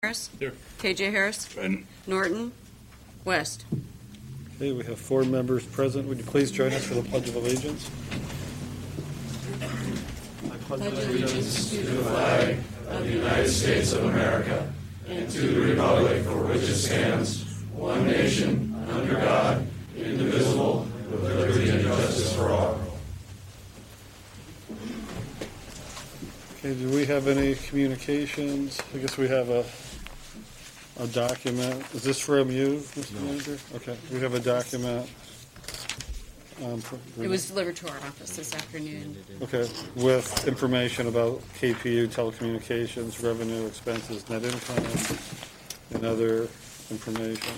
Harris. Here. KJ Harris. Present. Norton. West. Okay, we have 4 members present. Would you please join us for the Pledge of Allegiance? I pledge allegiance to the flag of the United States of America and to the republic for which it stands, one nation, under God, indivisible, with liberty and justice for all. Okay, do we have any communications? I guess we have a document. Is this from you, Mr. Manager? Okay, we have a document. It was delivered to our office this afternoon. Okay, with information about KPU telecommunications, revenue, expenses, net income, and other information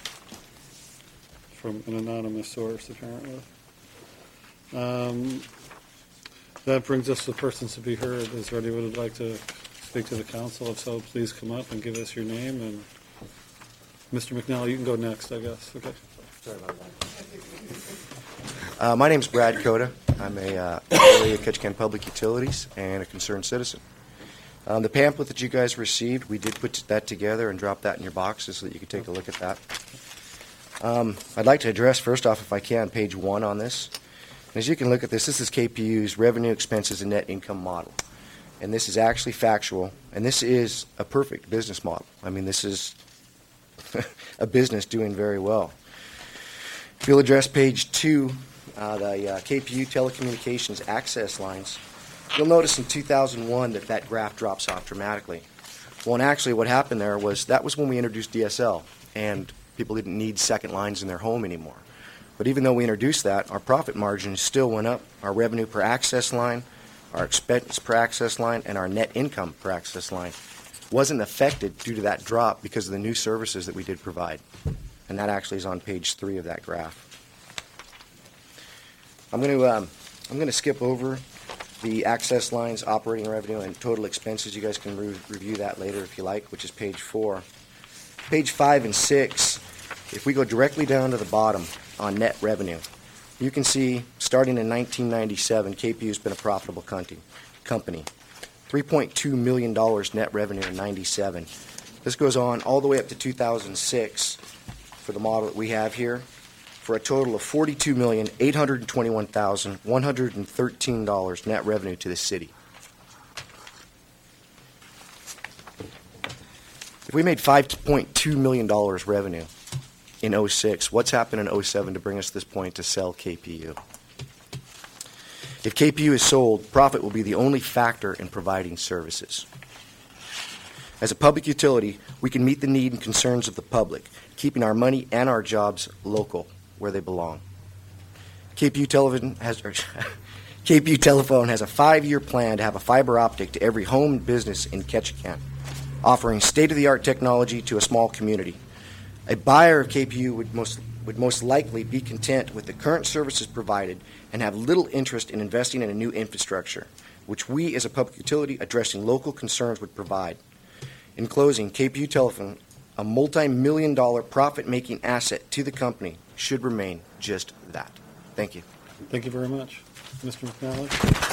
from an anonymous source, apparently. That brings us to persons to be heard. Is there anyone who would like to speak to the council? If so, please come up and give us your name. And Mr. McNally, you can go next, I guess. Okay. Sorry about that. My name's Brad Cota. I'm a employee of Ketchikan Public Utilities and a concerned citizen. The pamphlet that you guys received, we did put that together and drop that in your boxes so that you could take a look at that. I'd like to address, first off, if I can, page 1 on this. As you can look at this is KPU's revenue, expenses, and net income model. And this is actually factual, and this is a perfect business model. I mean, this is a business doing very well. If you'll address page 2, the KPU telecommunications access lines, you'll notice in 2001 that graph drops off dramatically. Well, and actually what happened there was that was when we introduced DSL, and people didn't need second lines in their home anymore. But even though we introduced that, our profit margin still went up. Our revenue per access line, our expense per access line, and our net income per access line wasn't affected due to that drop because of the new services that we did provide. And that actually is on page 3 of that graph. I'm going to skip over the access lines, operating revenue, and total expenses. You guys can review that later if you like, which is page 4. Page 5 and 6, if we go directly down to the bottom on net revenue, you can see starting in 1997, KPU has been a profitable company. $3.2 million net revenue in 97. This goes on all the way up to 2006 for the model that we have here, for a total of $42,821,113 net revenue to the city. If we made $5.2 million revenue in 06, what's happened in 07 to bring us to this point to sell KPU? If KPU is sold, profit will be the only factor in providing services. As a public utility, we can meet the need and concerns of the public, keeping our money and our jobs local, where they belong. KPU Telephone has a 5-year plan to have a fiber optic to every home and business in Ketchikan, offering state-of-the-art technology to a small community. A buyer of KPU would most likely be content with the current services provided and have little interest in investing in a new infrastructure, which we as a public utility addressing local concerns would provide. In closing, KPU Telephone, a multi-million-dollar profit-making asset to the company, should remain just that. Thank you. Thank you very much. Mr. McNally?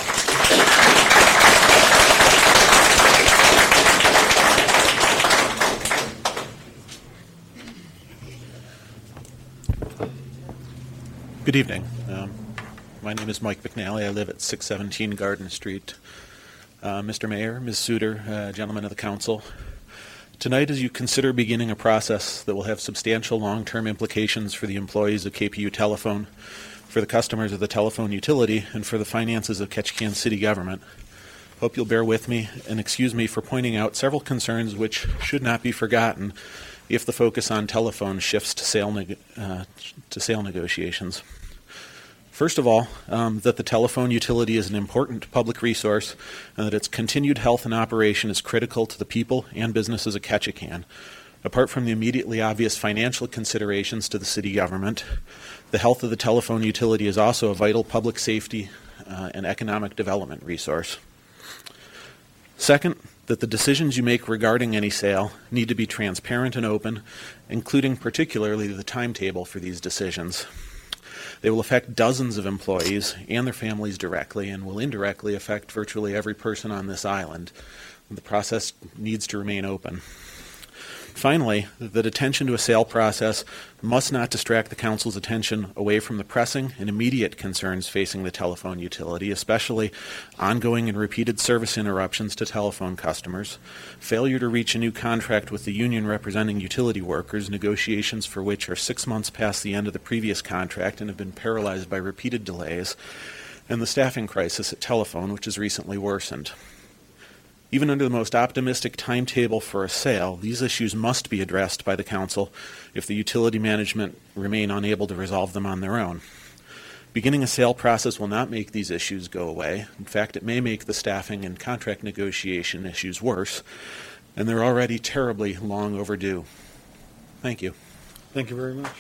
Good evening. My name is Mike McNally. I live at 617 Garden Street. Mr. Mayor, Ms. Suter, gentlemen of the council, tonight as you consider beginning a process that will have substantial long-term implications for the employees of KPU Telephone, for the customers of the telephone utility, and for the finances of Ketchikan City government, hope you'll bear with me and excuse me for pointing out several concerns which should not be forgotten if the focus on telephone shifts to sale negotiations. First of all, that the telephone utility is an important public resource and that its continued health and operation is critical to the people and businesses of Ketchikan. Apart from the immediately obvious financial considerations to the city government, the health of the telephone utility is also a vital public safety and economic development resource. Second, that the decisions you make regarding any sale need to be transparent and open, including particularly the timetable for these decisions. They will affect dozens of employees and their families directly and will indirectly affect virtually every person on this island. The process needs to remain open. Finally, that attention to a sale process must not distract the Council's attention away from the pressing and immediate concerns facing the telephone utility, especially ongoing and repeated service interruptions to telephone customers, failure to reach a new contract with the union representing utility workers, negotiations for which are 6 months past the end of the previous contract and have been paralyzed by repeated delays, and the staffing crisis at telephone, which has recently worsened. Even under the most optimistic timetable for a sale, these issues must be addressed by the Council if the utility management remain unable to resolve them on their own. Beginning a sale process will not make these issues go away. In fact, it may make the staffing and contract negotiation issues worse, and they're already terribly long overdue. Thank you. Thank you very much.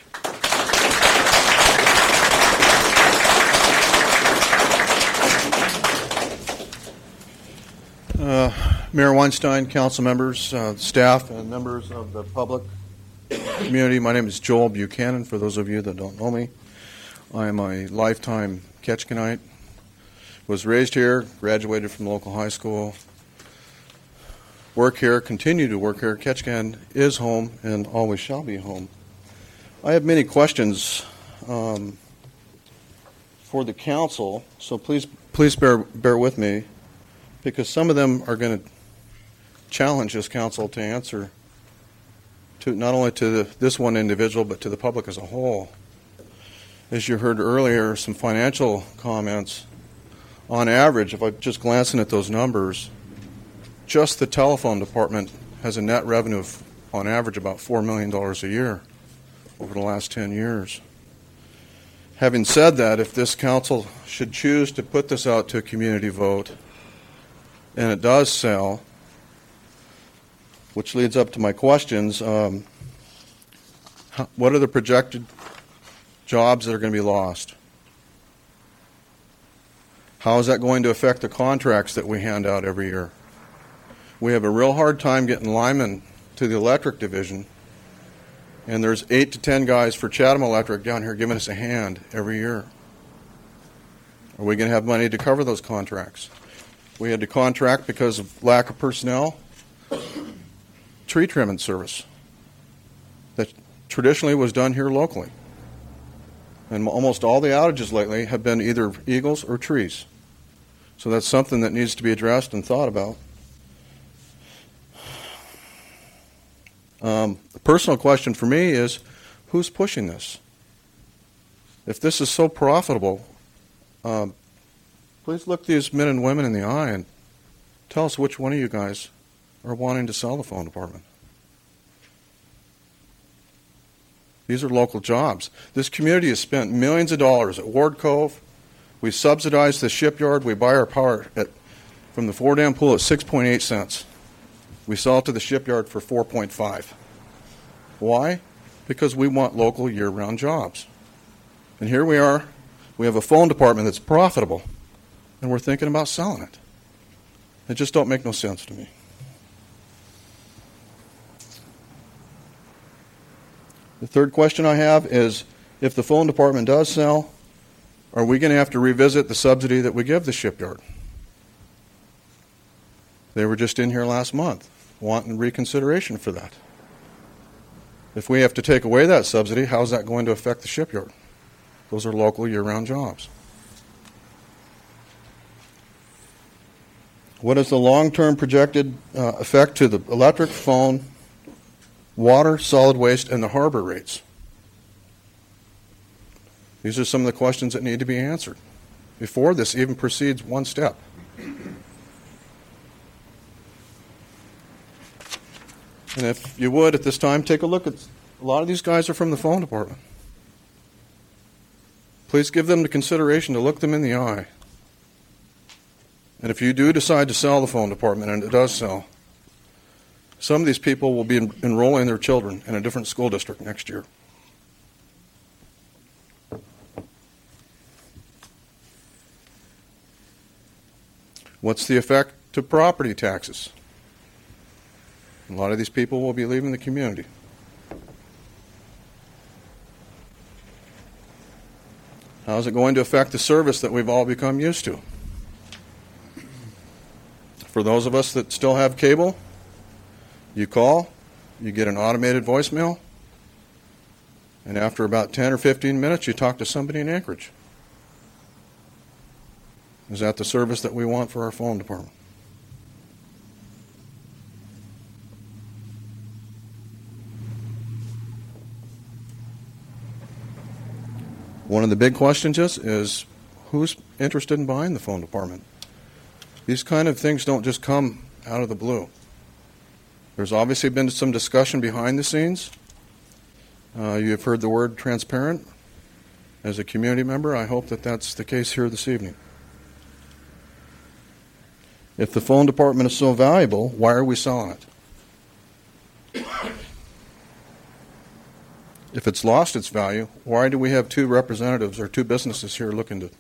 Mayor Weinstein, council members, staff, and members of the public community. My name is Joel Buchanan, for those of you that don't know me. I am a lifetime Ketchikanite. Was raised here, graduated from local high school. Work here, continue to work here. Ketchikan is home and always shall be home. I have many questions for the council, so please bear with me, because some of them are going to challenge this council to answer, to not only to this one individual, but to the public as a whole. As you heard earlier, some financial comments. On average, if I'm just glancing at those numbers, just the telephone department has a net revenue of, on average, about $4 million a year over the last 10 years. Having said that, if this council should choose to put this out to a community vote, and it does sell, which leads up to my questions, what are the projected jobs that are going to be lost? How is that going to affect the contracts that we hand out every year? We have a real hard time getting linemen to the electric division, and there's 8 to 10 guys for Chatham Electric down here giving us a hand every year. Are we going to have money to cover those contracts? We had to contract because of lack of personnel. Tree trimming service that traditionally was done here locally. And almost all the outages lately have been either eagles or trees. So that's something that needs to be addressed and thought about. The personal question for me is, who's pushing this? If this is so profitable, please look these men and women in the eye and tell us which one of you guys are wanting to sell the phone department. These are local jobs. This community has spent millions of dollars at Ward Cove. We subsidize the shipyard. We buy our power from the Four Dam Pool at 6.8 cents. We sell it to the shipyard for 4.5. Why? Because we want local year-round jobs. And here we are. We have a phone department that's profitable, and we're thinking about selling it. It just don't make no sense to me. The third question I have is, if the phone department does sell, are we going to have to revisit the subsidy that we give the shipyard? They were just in here last month wanting reconsideration for that. If we have to take away that subsidy, how is that going to affect the shipyard? Those are local year-round jobs. What is the long-term projected effect to the electric, phone, water, solid waste, and the harbor rates? These are some of the questions that need to be answered before this even proceeds one step. And if you would, at this time, take a look at, a lot of these guys are from the phone department. Please give them the consideration to look them in the eye. And if you do decide to sell the phone department, and it does sell, some of these people will be enrolling their children in a different school district next year. What's the effect to property taxes? A lot of these people will be leaving the community. How is it going to affect the service that we've all become used to? For those of us that still have cable, you call, you get an automated voicemail, and after about 10 or 15 minutes, you talk to somebody in Anchorage. Is that the service that we want for our phone department? One of the big questions is who's interested in buying the phone department? These kind of things don't just come out of the blue. There's obviously been some discussion behind the scenes. You have heard the word transparent. As a community member, I hope that that's the case here this evening. If the phone department is so valuable, why are we selling it? If it's lost its value, why do we have two representatives or two businesses here looking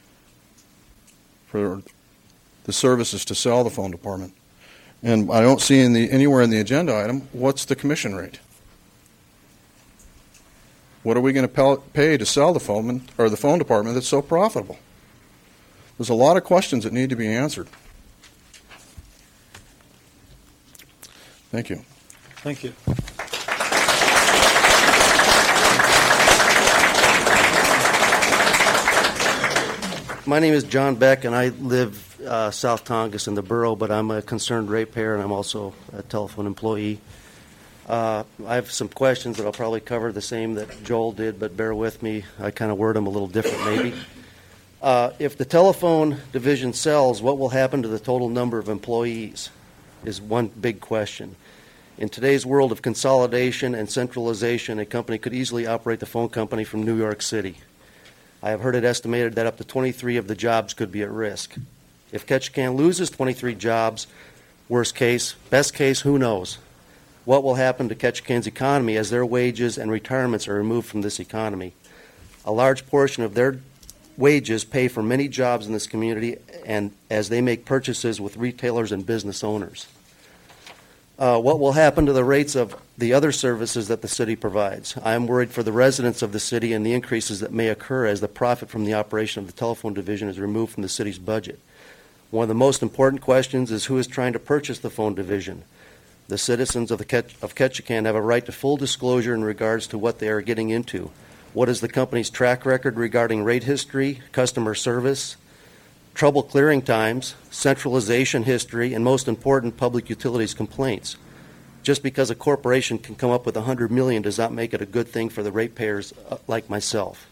for the services to sell the phone department? And I don't see anywhere in the agenda item, what's the commission rate? What are we going to pay to sell the phone department that's so profitable? There's a lot of questions that need to be answered. Thank you. Thank you. My name is John Beck, and I live South Tongass in the borough, but I'm a concerned ratepayer, and I'm also a telephone employee. I have some questions that I'll probably cover the same that Joel did, but bear with me. I kind of word them a little different, maybe. If the telephone division sells, what will happen to the total number of employees is one big question. In today's world of consolidation and centralization, a company could easily operate the phone company from New York City. I have heard it estimated that up to 23 of the jobs could be at risk. If Ketchikan loses 23 jobs, worst case, best case, who knows? What will happen to Ketchikan's economy as their wages and retirements are removed from this economy? A large portion of their wages pay for many jobs in this community, and as they make purchases with retailers and business owners. What will happen to the rates of the other services that the city provides? I am worried for the residents of the city and the increases that may occur as the profit from the operation of the telephone division is removed from the city's budget. One of the most important questions is who is trying to purchase the phone division. The citizens of Ketchikan have a right to full disclosure in regards to what they are getting into. What is the company's track record regarding rate history, customer service, trouble clearing times, centralization history, and most important, public utilities complaints? Just because a corporation can come up with $100 million does not make it a good thing for the ratepayers like myself.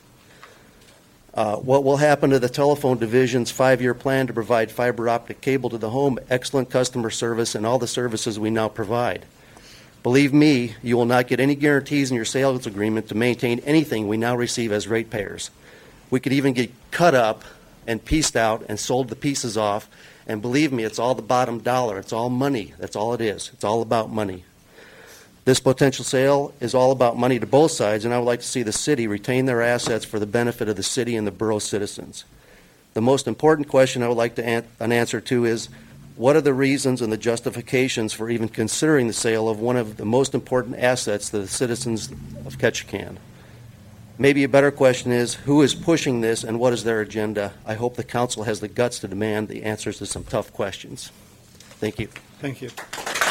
What will happen to the telephone division's 5-year plan to provide fiber optic cable to the home, excellent customer service, and all the services we now provide? Believe me, you will not get any guarantees in your sales agreement to maintain anything we now receive as ratepayers. We could even get cut up and pieced out and sold the pieces off, and believe me, it's all the bottom dollar. It's all money. That's all it is. It's all about money. This potential sale is all about money to both sides, and I would like to see the city retain their assets for the benefit of the city and the borough citizens. The most important question I would like an answer to is, what are the reasons and the justifications for even considering the sale of one of the most important assets to the citizens of Ketchikan? Maybe a better question is, who is pushing this and what is their agenda? I hope the council has the guts to demand the answers to some tough questions. Thank you. Thank you.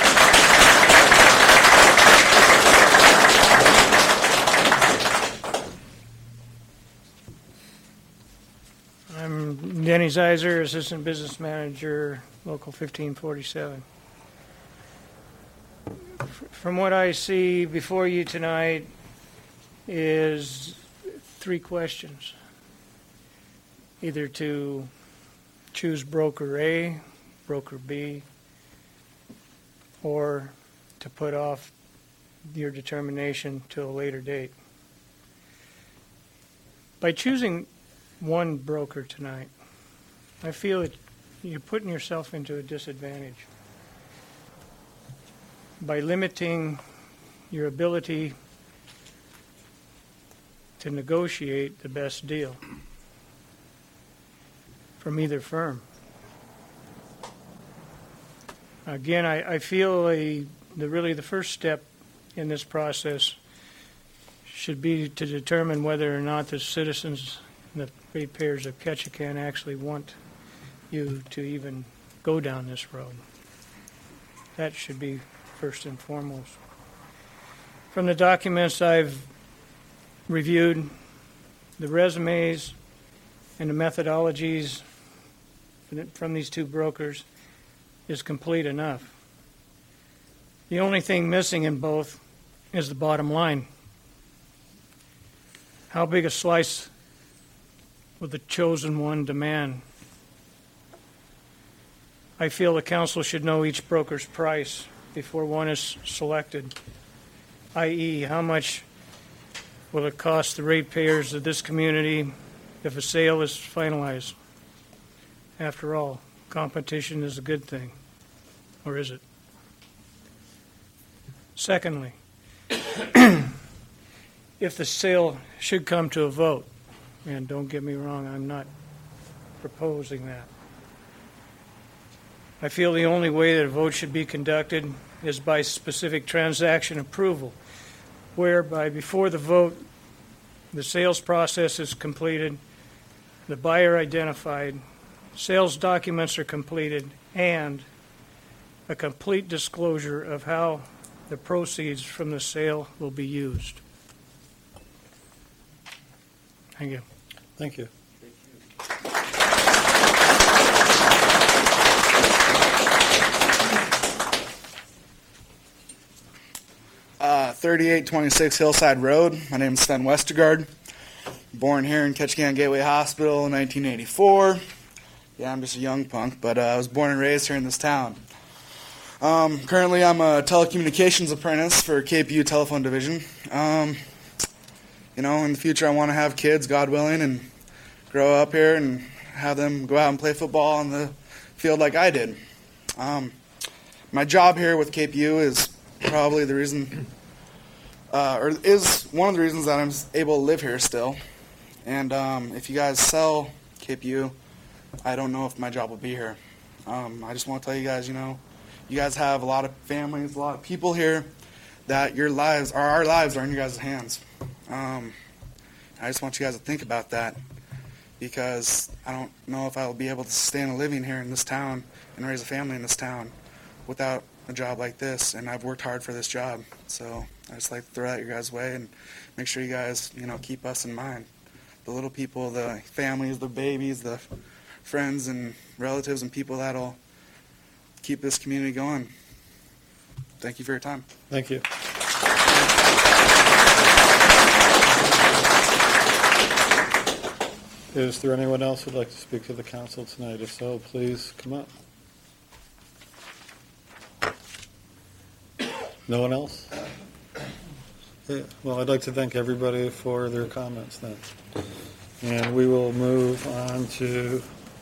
I'm Denny Zeiser, Assistant Business Manager, Local 1547. From what I see before you tonight is 3 questions. Either to choose broker A, broker B, or to put off your determination to a later date. By choosing one broker tonight, I feel that you're putting yourself into a disadvantage by limiting your ability to negotiate the best deal from either firm. Again, I feel the first step in this process should be to determine whether or not the citizens, the ratepayers of Ketchikan, actually want you to even go down this road. That should be first and foremost. From the documents I've reviewed, the resumes and the methodologies from these two brokers is complete enough. The only thing missing in both is the bottom line. How big a slice will the chosen one demand? I feel the council should know each broker's price before one is selected, i.e., how much will it cost the ratepayers of this community if a sale is finalized? After all, competition is a good thing, or is it? Secondly, if the sale should come to a vote, and don't get me wrong, I'm not proposing that. I feel the only way that a vote should be conducted is by specific transaction approval, whereby before the vote, the sales process is completed, the buyer identified, sales documents are completed, and a complete disclosure of how the proceeds from the sale will be used. Thank you. Thank you. 3826 Hillside Road. My name is Sven Westergaard. Born here in Ketchikan Gateway Hospital in 1984. Yeah, I'm just a young punk, but I was born and raised here in this town. Currently, I'm a telecommunications apprentice for KPU Telephone Division. You know, in the future, I want to have kids, God willing, and grow up here and have them go out and play football on the field like I did. My job here with KPU is probably the reason, or is one of the reasons that I'm able to live here still. And if you guys sell KPU, I don't know if my job will be here. I just want to tell you guys, you know, you guys have a lot of families, a lot of people here that your lives, or our lives, are in your guys' hands. I just want you guys to think about that, because I don't know if I will be able to sustain a living here in this town and raise a family in this town without a job like this, and I've worked hard for this job. So I just like to throw that your guys' way and make sure you guys, you know, keep us in mind. The little people, the families, the babies, the friends and relatives and people that'll keep this community going. Thank you for your time. Thank you. Is there anyone else who'd like to speak to the council tonight? If so, please come up. No one else? Yeah. Well, I'd like to thank everybody for their comments then. And we will move on to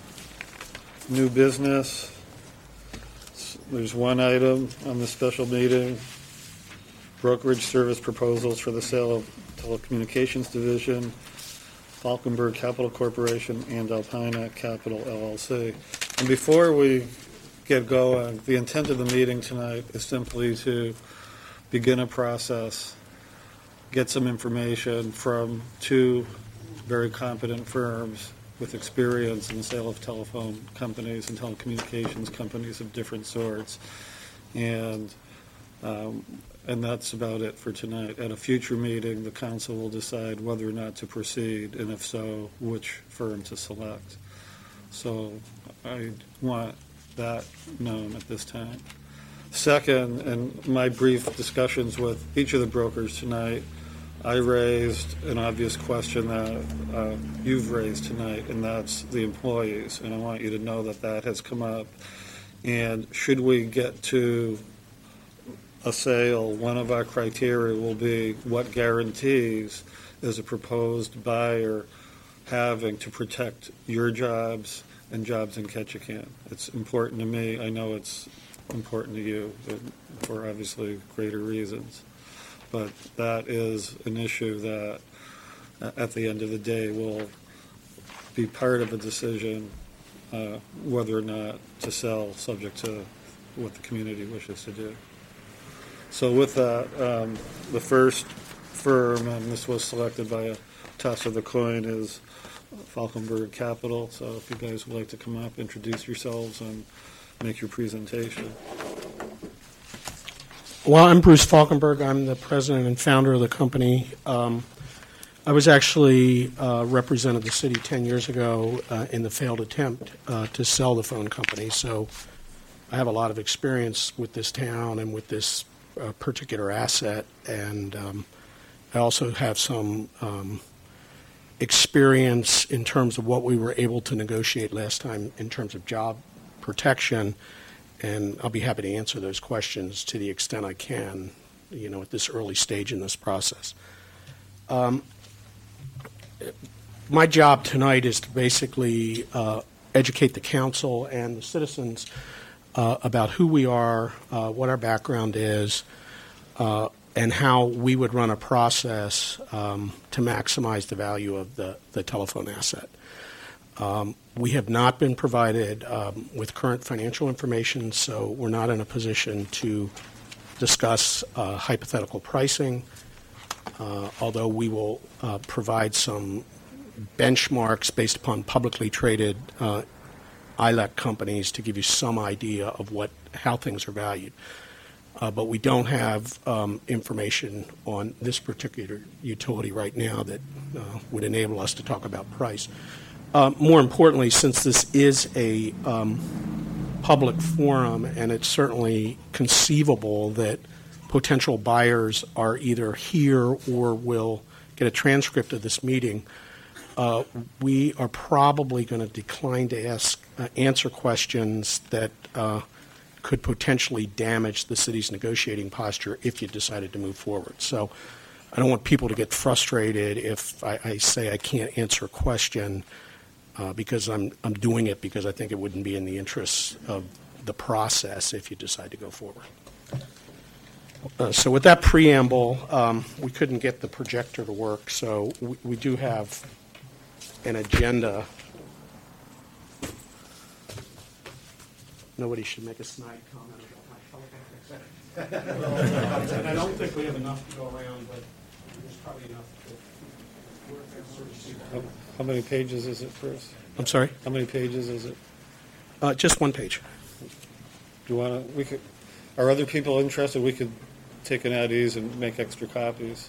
new business. There's one item on the special meeting, brokerage service proposals for the sale of telecommunications division, Falkenberg Capital Corporation, and Alpina Capital LLC. And before we get going, the intent of the meeting tonight is simply to begin a process, get some information from two very competent firms with experience in the sale of telephone companies and telecommunications companies of different sorts. And that's about it for tonight. At a future meeting, the council will decide whether or not to proceed, and if so, which firm to select. So I want that known at this time. Second, in my brief discussions with each of the brokers tonight, I raised an obvious question that you've raised tonight, and that's the employees. And I want you to know that that has come up. And should we get to a sale, one of our criteria will be what guarantees is a proposed buyer having to protect your jobs and jobs in Ketchikan. It's important to me. I know it's important to you for obviously greater reasons. But that is an issue that at the end of the day will be part of a decision whether or not to sell, subject to what the community wishes to do. So with that, the first firm, and this was selected by a toss of the coin, is Falkenberg Capital. So if you guys would like to come up, introduce yourselves, and make your presentation. Well, I'm Bruce Falkenberg. I'm the president and founder of the company. I was actually represented the city 10 years ago in the failed attempt to sell the phone company. So I have a lot of experience with this town and with this particular asset. And I also have some experience in terms of what we were able to negotiate last time in terms of job protection. And I'll be happy to answer those questions to the extent I can, at this early stage in this process. My job tonight is to basically educate the council and the citizens about who we are, what our background is, and how we would run a process to maximize the value of the telephone asset. We have not been provided with current financial information, so we're not in a position to discuss hypothetical pricing, although we will provide some benchmarks based upon publicly traded ILEC companies to give you some idea of how things are valued. But we don't have information on this particular utility right now that would enable us to talk about price. More importantly, since this is a public forum, and it's certainly conceivable that potential buyers are either here or will get a transcript of this meeting, we are probably going to decline to answer questions that could potentially damage the city's negotiating posture if you decided to move forward. So I don't want people to get frustrated if I say I can't answer a question because I'm doing it because I think it wouldn't be in the interests of the process if you decide to go forward. So with that preamble, we couldn't get the projector to work, so we do have an agenda. Nobody should make a snide comment about my telephone. And I don't think we have enough to go around, but there's probably enough to work out. How many pages is it, Bruce? I'm sorry? How many pages is it? Just one page. Do you want to? Are other people interested? We could take an at ease and make extra copies.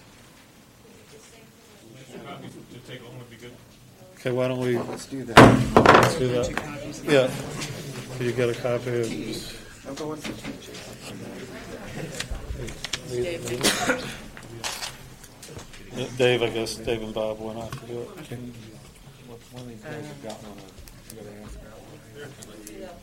Okay, why don't we? Let's do that. Let's do that. Yeah. So you get a copy of. I'll go with Dave, I guess Dave and Bob went off to do it. One of these guys have got one. You got to answer.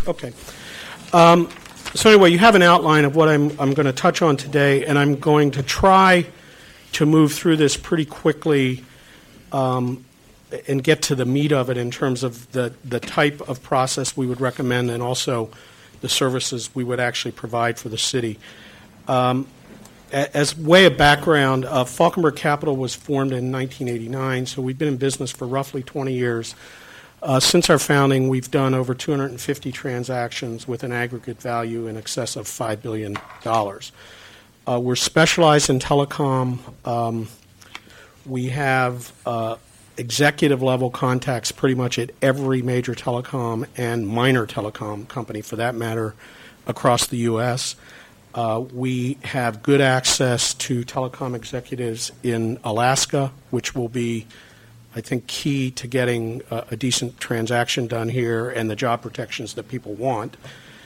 Okay. So anyway, you have an outline of what I'm going to touch on today, and I'm going to try to move through this pretty quickly and get to the meat of it in terms of the type of process we would recommend and also the services we would actually provide for the city. As way of background, Falkenberg Capital was formed in 1989, so we've been in business for roughly 20 years. Since our founding, we've done over 250 transactions with an aggregate value in excess of $5 billion. We're specialized in telecom. We have executive-level contacts pretty much at every major telecom and minor telecom company, for that matter, across the U.S. We have good access to telecom executives in Alaska, which will be, I think, key to getting a decent transaction done here and the job protections that people want.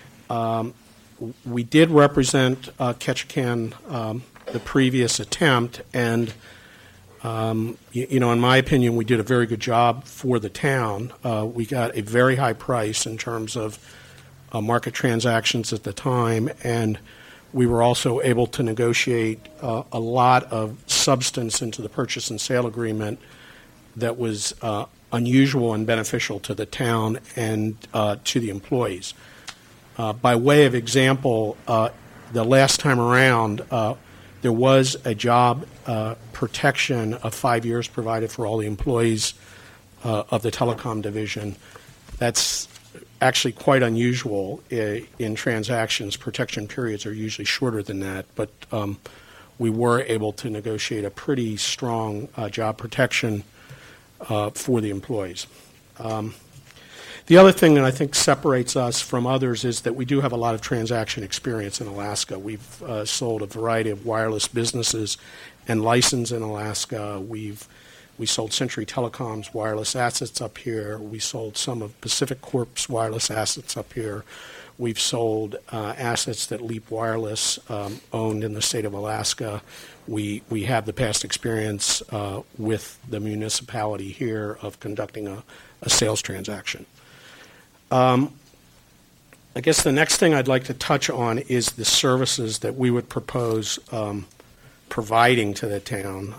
We did represent Ketchikan the previous attempt, and in my opinion, we did a very good job for the town. We got a very high price in terms of market transactions at the time, and we were also able to negotiate a lot of substance into the purchase and sale agreement that was unusual and beneficial to the town and to the employees. By way of example, the last time around, there was a job protection of 5 years provided for all the employees of the telecom division. That's actually quite unusual in transactions. Protection periods are usually shorter than that, but we were able to negotiate a pretty strong job protection for the employees. The other thing that I think separates us from others is that we do have a lot of transaction experience in Alaska. We've sold a variety of wireless businesses and license in Alaska. We sold Century Telecom's wireless assets up here. We sold some of Pacific Corp's wireless assets up here. We've sold assets that Leap Wireless owned in the state of Alaska. We have the past experience with the municipality here of conducting a sales transaction. I guess the next thing I'd like to touch on is the services that we would propose providing to the town.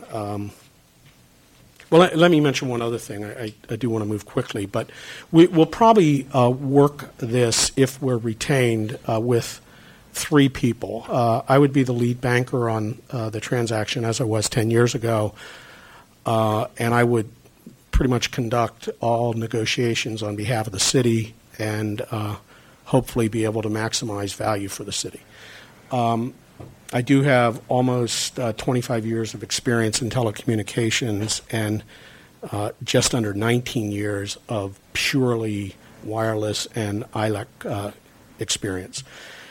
Well, let me mention one other thing. I do want to move quickly, but we'll probably work this, if we're retained, with 3 people. I would be the lead banker on the transaction, as I was 10 years ago, and I would pretty much conduct all negotiations on behalf of the city and hopefully be able to maximize value for the city. I do have almost 25 years of experience in telecommunications and just under 19 years of purely wireless and ILEC experience.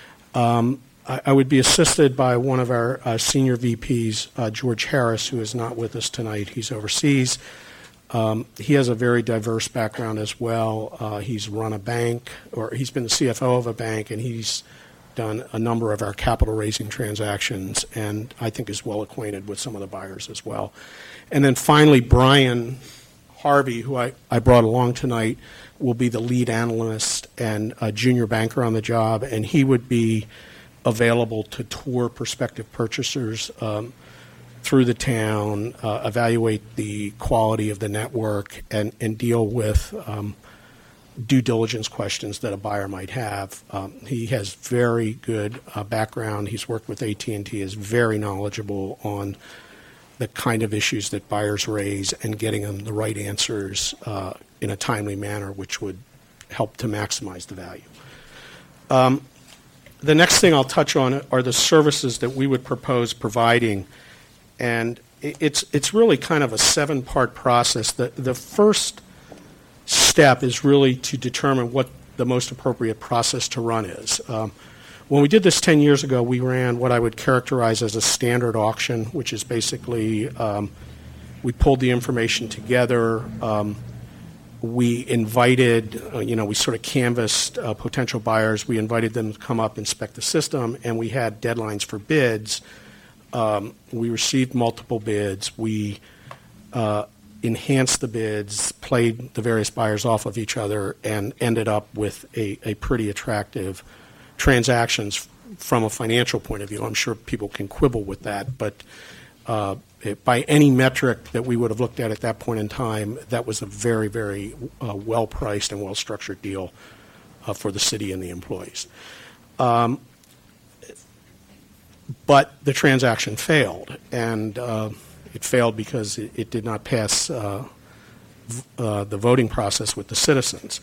I would be assisted by one of our senior VPs, George Harris, who is not with us tonight. He's overseas. He has a very diverse background as well. He's run a bank, or he's been the CFO of a bank, and he's done a number of our capital raising transactions, and I think is well acquainted with some of the buyers as well. And then finally, Brian Harvey, who I brought along tonight, will be the lead analyst and a junior banker on the job, and he would be available to tour prospective purchasers through the town, evaluate the quality of the network, and deal with due diligence questions that a buyer might have. He has very good background. He's worked with AT&T, is very knowledgeable on the kind of issues that buyers raise and getting them the right answers in a timely manner, which would help to maximize the value. The next thing I'll touch on are the services that we would propose providing, and it's really kind of a 7-part process. The first step is really to determine what the most appropriate process to run is. When we did this 10 years ago, we ran what I would characterize as a standard auction, which is basically we pulled the information together. We invited, we sort of canvassed potential buyers. We invited them to come up, inspect the system, and we had deadlines for bids. We received multiple bids. We enhanced the bids, played the various buyers off of each other and ended up with a pretty attractive transactions from a financial point of view. I'm sure people can quibble with that, but by any metric that we would have looked at that point in time, that was a very, very well-priced and well-structured deal for the city and the employees. But the transaction failed, and it failed because it did not pass the voting process with the citizens.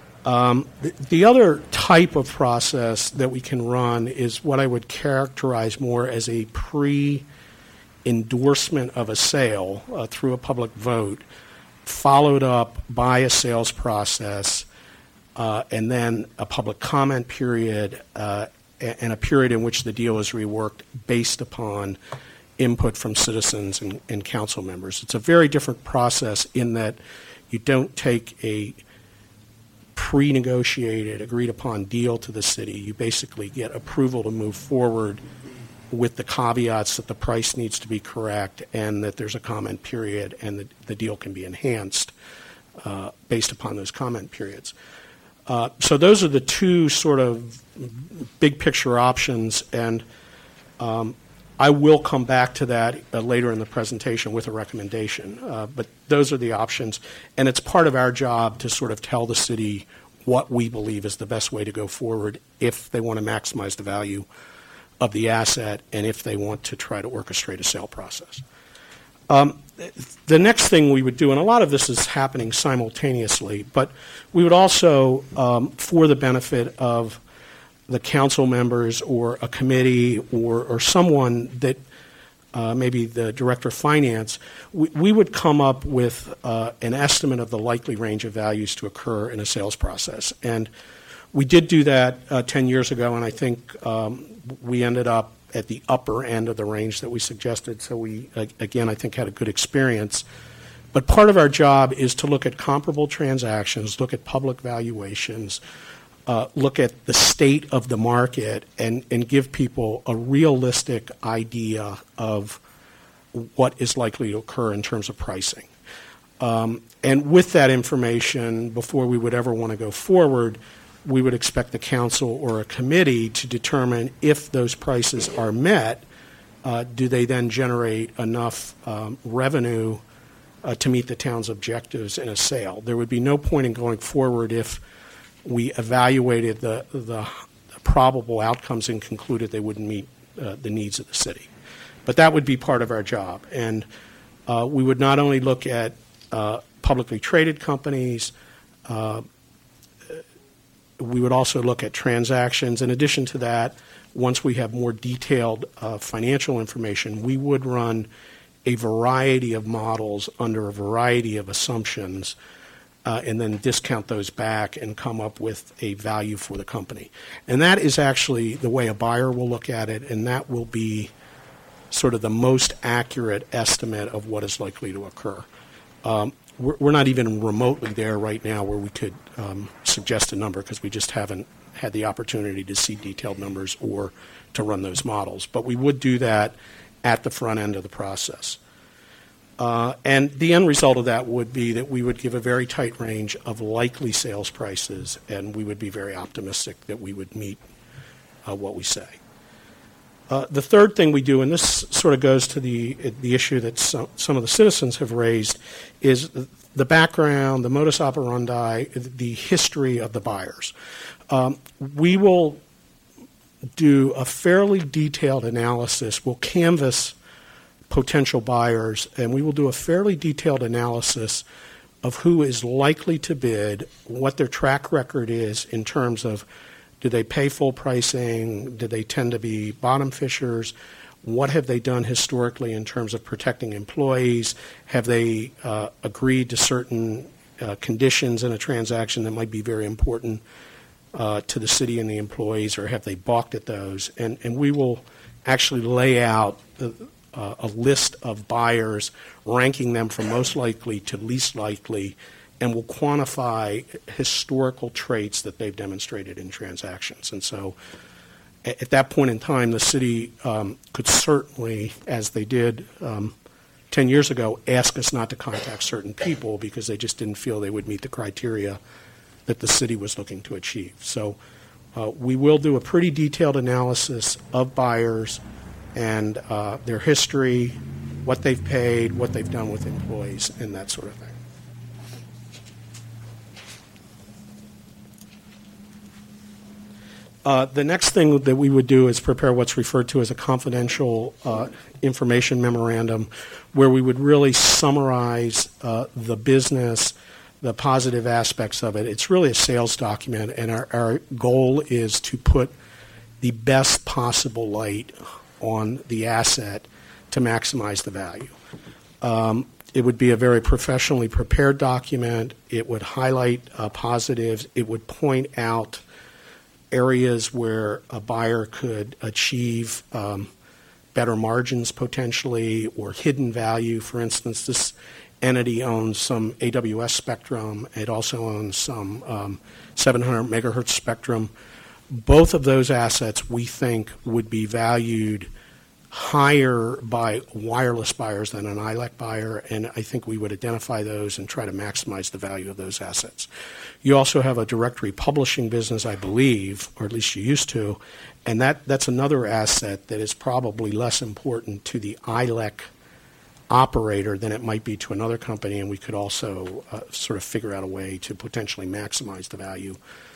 The other type of process that we can run is what I would characterize more as a pre-endorsement of a sale through a public vote, followed up by a sales process, and then a public comment period, and a period in which the deal is reworked based upon input from citizens and council members. It's a very different process in that you don't take a pre-negotiated, agreed-upon deal to the city. You basically get approval to move forward with the caveats that the price needs to be correct and that there's a comment period and the deal can be enhanced based upon those comment periods. So those are the two sort of big-picture options, and I will come back to that later in the presentation with a recommendation. But those are the options, and it's part of our job to sort of tell the city what we believe is the best way to go forward if they want to maximize the value of the asset and if they want to try to orchestrate a sale process. The next thing we would do, and a lot of this is happening simultaneously, but we would also, for the benefit of the council members or a committee or someone that maybe the director of finance, we would come up with an estimate of the likely range of values to occur in a sales process. And we did do that 10 years ago, and I think we ended up at the upper end of the range that we suggested. So we, again, I think had a good experience. But part of our job is to look at comparable transactions, look at public valuations, look at the state of the market, and give people a realistic idea of what is likely to occur in terms of pricing. And with that information, before we would ever want to go forward, we would expect the council or a committee to determine if those prices are met, do they then generate enough revenue to meet the town's objectives in a sale. There would be no point in going forward if we evaluated the probable outcomes and concluded they wouldn't meet the needs of the city. But that would be part of our job. And we would not only look at publicly traded companies, we would also look at transactions. In addition to that, once we have more detailed financial information, we would run a variety of models under a variety of assumptions and then discount those back and come up with a value for the company. And that is actually the way a buyer will look at it, and that will be sort of the most accurate estimate of what is likely to occur. We're not even remotely there right now where we could suggest a number because we just haven't had the opportunity to see detailed numbers or to run those models. But we would do that at the front end of the process. And the end result of that would be that we would give a very tight range of likely sales prices, and we would be very optimistic that we would meet what we say. The third thing we do, and this sort of goes to the issue that some of the citizens have raised, is the background, the modus operandi, the history of the buyers. We will do a fairly detailed analysis. We'll canvass potential buyers, and we will do a fairly detailed analysis of who is likely to bid, what their track record is in terms of do they pay full pricing, do they tend to be bottom fishers, what have they done historically in terms of protecting employees, have they agreed to certain conditions in a transaction that might be very important to the city and the employees, or have they balked at those? And we will actually lay out a list of buyers, ranking them from most likely to least likely, and will quantify historical traits that they've demonstrated in transactions. And so at that point in time, the city could certainly, as they did 10 years ago, asked us not to contact certain people because they just didn't feel they would meet the criteria that the city was looking to achieve. So we will do a pretty detailed analysis of buyers and their history, what they've paid, what they've done with employees, and that sort of thing. The next thing that we would do is prepare what's referred to as a confidential information memorandum, where we would really summarize the business, the positive aspects of it. It's really a sales document, and our goal is to put the best possible light on the asset to maximize the value. It would be a very professionally prepared document. It would highlight positives. It would point out areas where a buyer could achieve better margins potentially, or hidden value. For instance, this entity owns some AWS spectrum. It also owns some 700 megahertz spectrum. Both of those assets we think would be valued higher by wireless buyers than an ILEC buyer, and I think we would identify those and try to maximize the value of those assets. You also have a directory publishing business, I believe, or at least you used to, and that's another asset that is probably less important to the ILEC operator than it might be to another company, and we could also sort of figure out a way to potentially maximize the value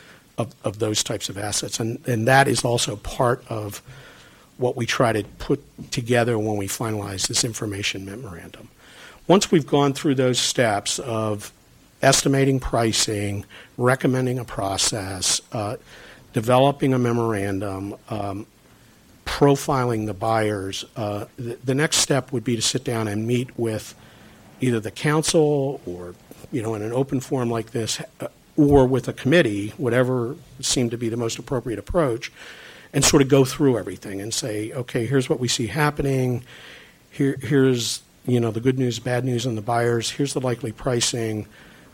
of those types of assets. And that is also part of what we try to put together when we finalize this information memorandum. Once we've gone through those steps of estimating pricing, recommending a process, developing a memorandum, profiling the buyers, the next step would be to sit down and meet with either the council or, in an open forum like this, or with a committee, whatever seemed to be the most appropriate approach, and sort of go through everything and say, okay, here's what we see happening. Here's the good news, bad news on the buyers. Here's the likely pricing.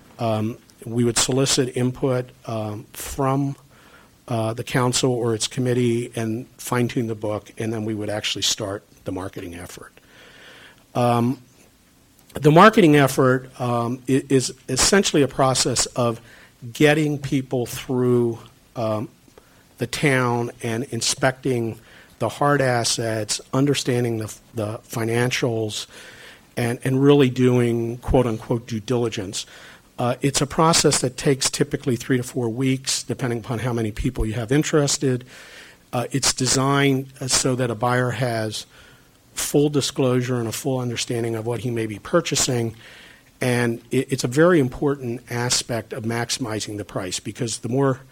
We would solicit input from the council or its committee and fine-tune the book, and then we would actually start the marketing effort. The marketing effort is essentially a process of getting people through the town and inspecting the hard assets, understanding the financials, and really doing quote-unquote due diligence. It's a process that takes typically 3 to 4 weeks, depending upon how many people you have interested. It's designed so that a buyer has full disclosure and a full understanding of what he may be purchasing. And it's a very important aspect of maximizing the price, because the more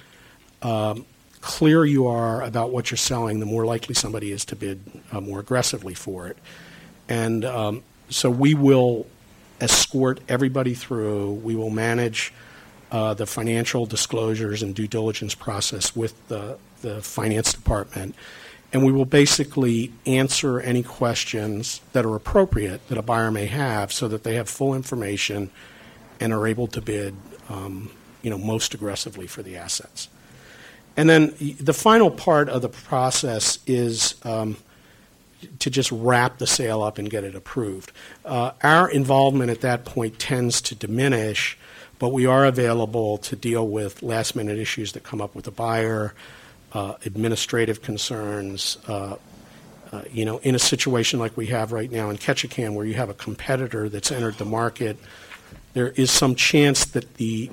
clear you are about what you're selling, the more likely somebody is to bid more aggressively for it. And so we will escort everybody through. We will manage the financial disclosures and due diligence process with the finance department. And we will basically answer any questions that are appropriate that a buyer may have, so that they have full information and are able to bid most aggressively for the assets. And then the final part of the process is to just wrap the sale up and get it approved. Our involvement at that point tends to diminish, but we are available to deal with last-minute issues that come up with a buyer, administrative concerns. In a situation like we have right now in Ketchikan, where you have a competitor that's entered the market, there is some chance that the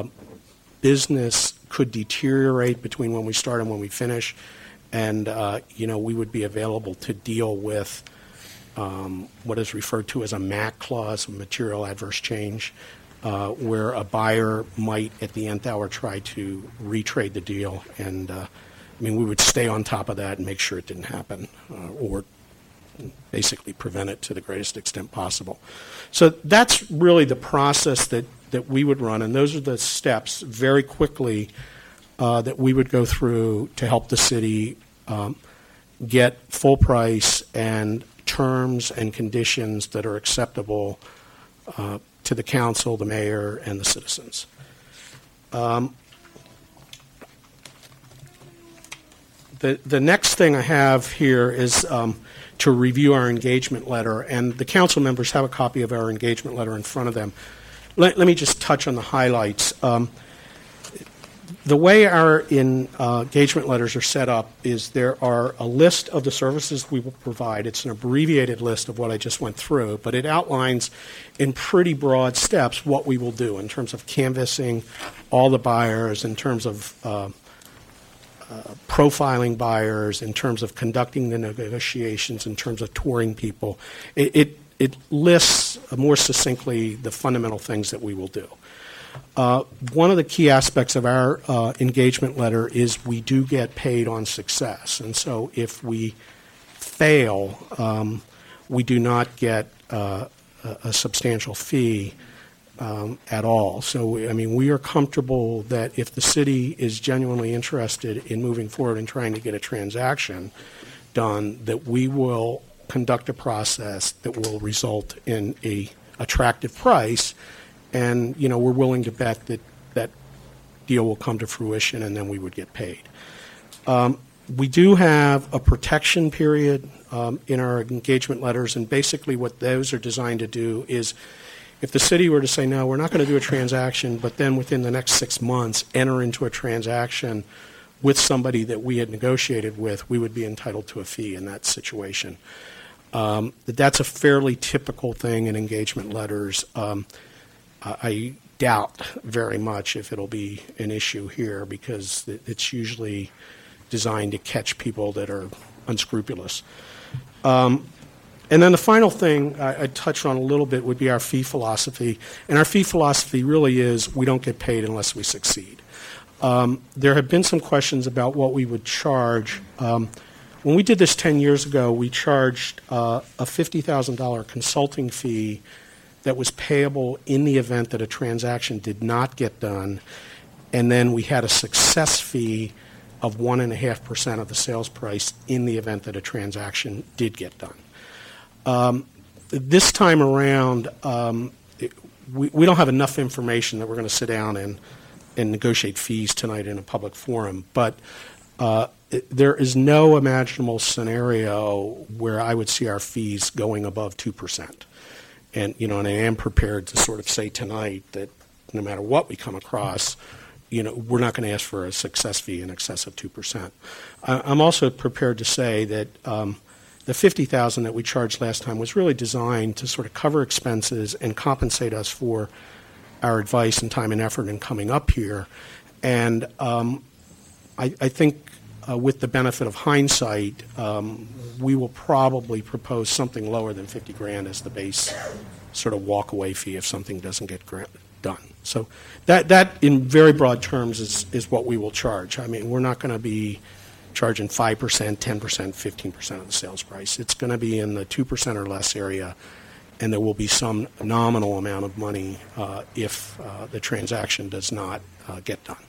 business could deteriorate between when we start and when we finish, and we would be available to deal with what is referred to as a MAC clause, material adverse change, where a buyer might at the nth hour try to retrade the deal, and we would stay on top of that and make sure it didn't happen, or basically prevent it to the greatest extent possible. So that's really the process that we would run, and those are the steps very quickly that we would go through to help the city get full price and terms and conditions that are acceptable to the council, the mayor, and the citizens. The next thing I have here is to review our engagement letter, and the council members have a copy of our engagement letter in front of them. Let me just touch on the highlights. The way our engagement letters are set up is there are a list of the services we will provide. It's an abbreviated list of what I just went through, but it outlines in pretty broad steps what we will do in terms of canvassing all the buyers, in terms of profiling buyers, in terms of conducting the negotiations, in terms of touring people. It lists more succinctly the fundamental things that we will do. One of the key aspects of our engagement letter is we do get paid on success. And so if we fail, we do not get a substantial fee at all. So, I mean, we are comfortable that if the city is genuinely interested in moving forward and trying to get a transaction done, that we will conduct a process that will result in a attractive price. And, you know, we're willing to bet that that deal will come to fruition and then we would get paid. We do have a protection period in our engagement letters, and basically what those are designed to do is if the city were to say, no, we're not going to do a transaction, but then within the next 6 months enter into a transaction with somebody that we had negotiated with, we would be entitled to a fee in that situation. That's a fairly typical thing in engagement letters. I doubt very much if it'll be an issue here because it's usually designed to catch people that are unscrupulous. And then the final thing I touched on a little bit would be our fee philosophy. And our fee philosophy really is we don't get paid unless we succeed. There have been some questions about what we would charge. When we did this 10 years ago, we charged a $50,000 consulting fee that was payable in the event that a transaction did not get done, and then we had a success fee of 1.5% of the sales price in the event that a transaction did get done. This time around, we don't have enough information that we're going to sit down and negotiate fees tonight in a public forum, but there is no imaginable scenario where I would see our fees going above 2%. And, you know, and I am prepared to sort of say tonight that no matter what we come across, you know, we're not going to ask for a success fee in excess of 2%. I'm also prepared to say that the $50,000 that we charged last time was really designed to sort of cover expenses and compensate us for our advice and time and effort in coming up here. And I think with the benefit of hindsight, we will probably propose something lower than $50,000 as the base sort of walk-away fee if something doesn't get done. So that in very broad terms, is what we will charge. I mean, we're not going to be charging 5%, 10%, 15% of the sales price. It's going to be in the 2% or less area, and there will be some nominal amount of money if the transaction does not get done.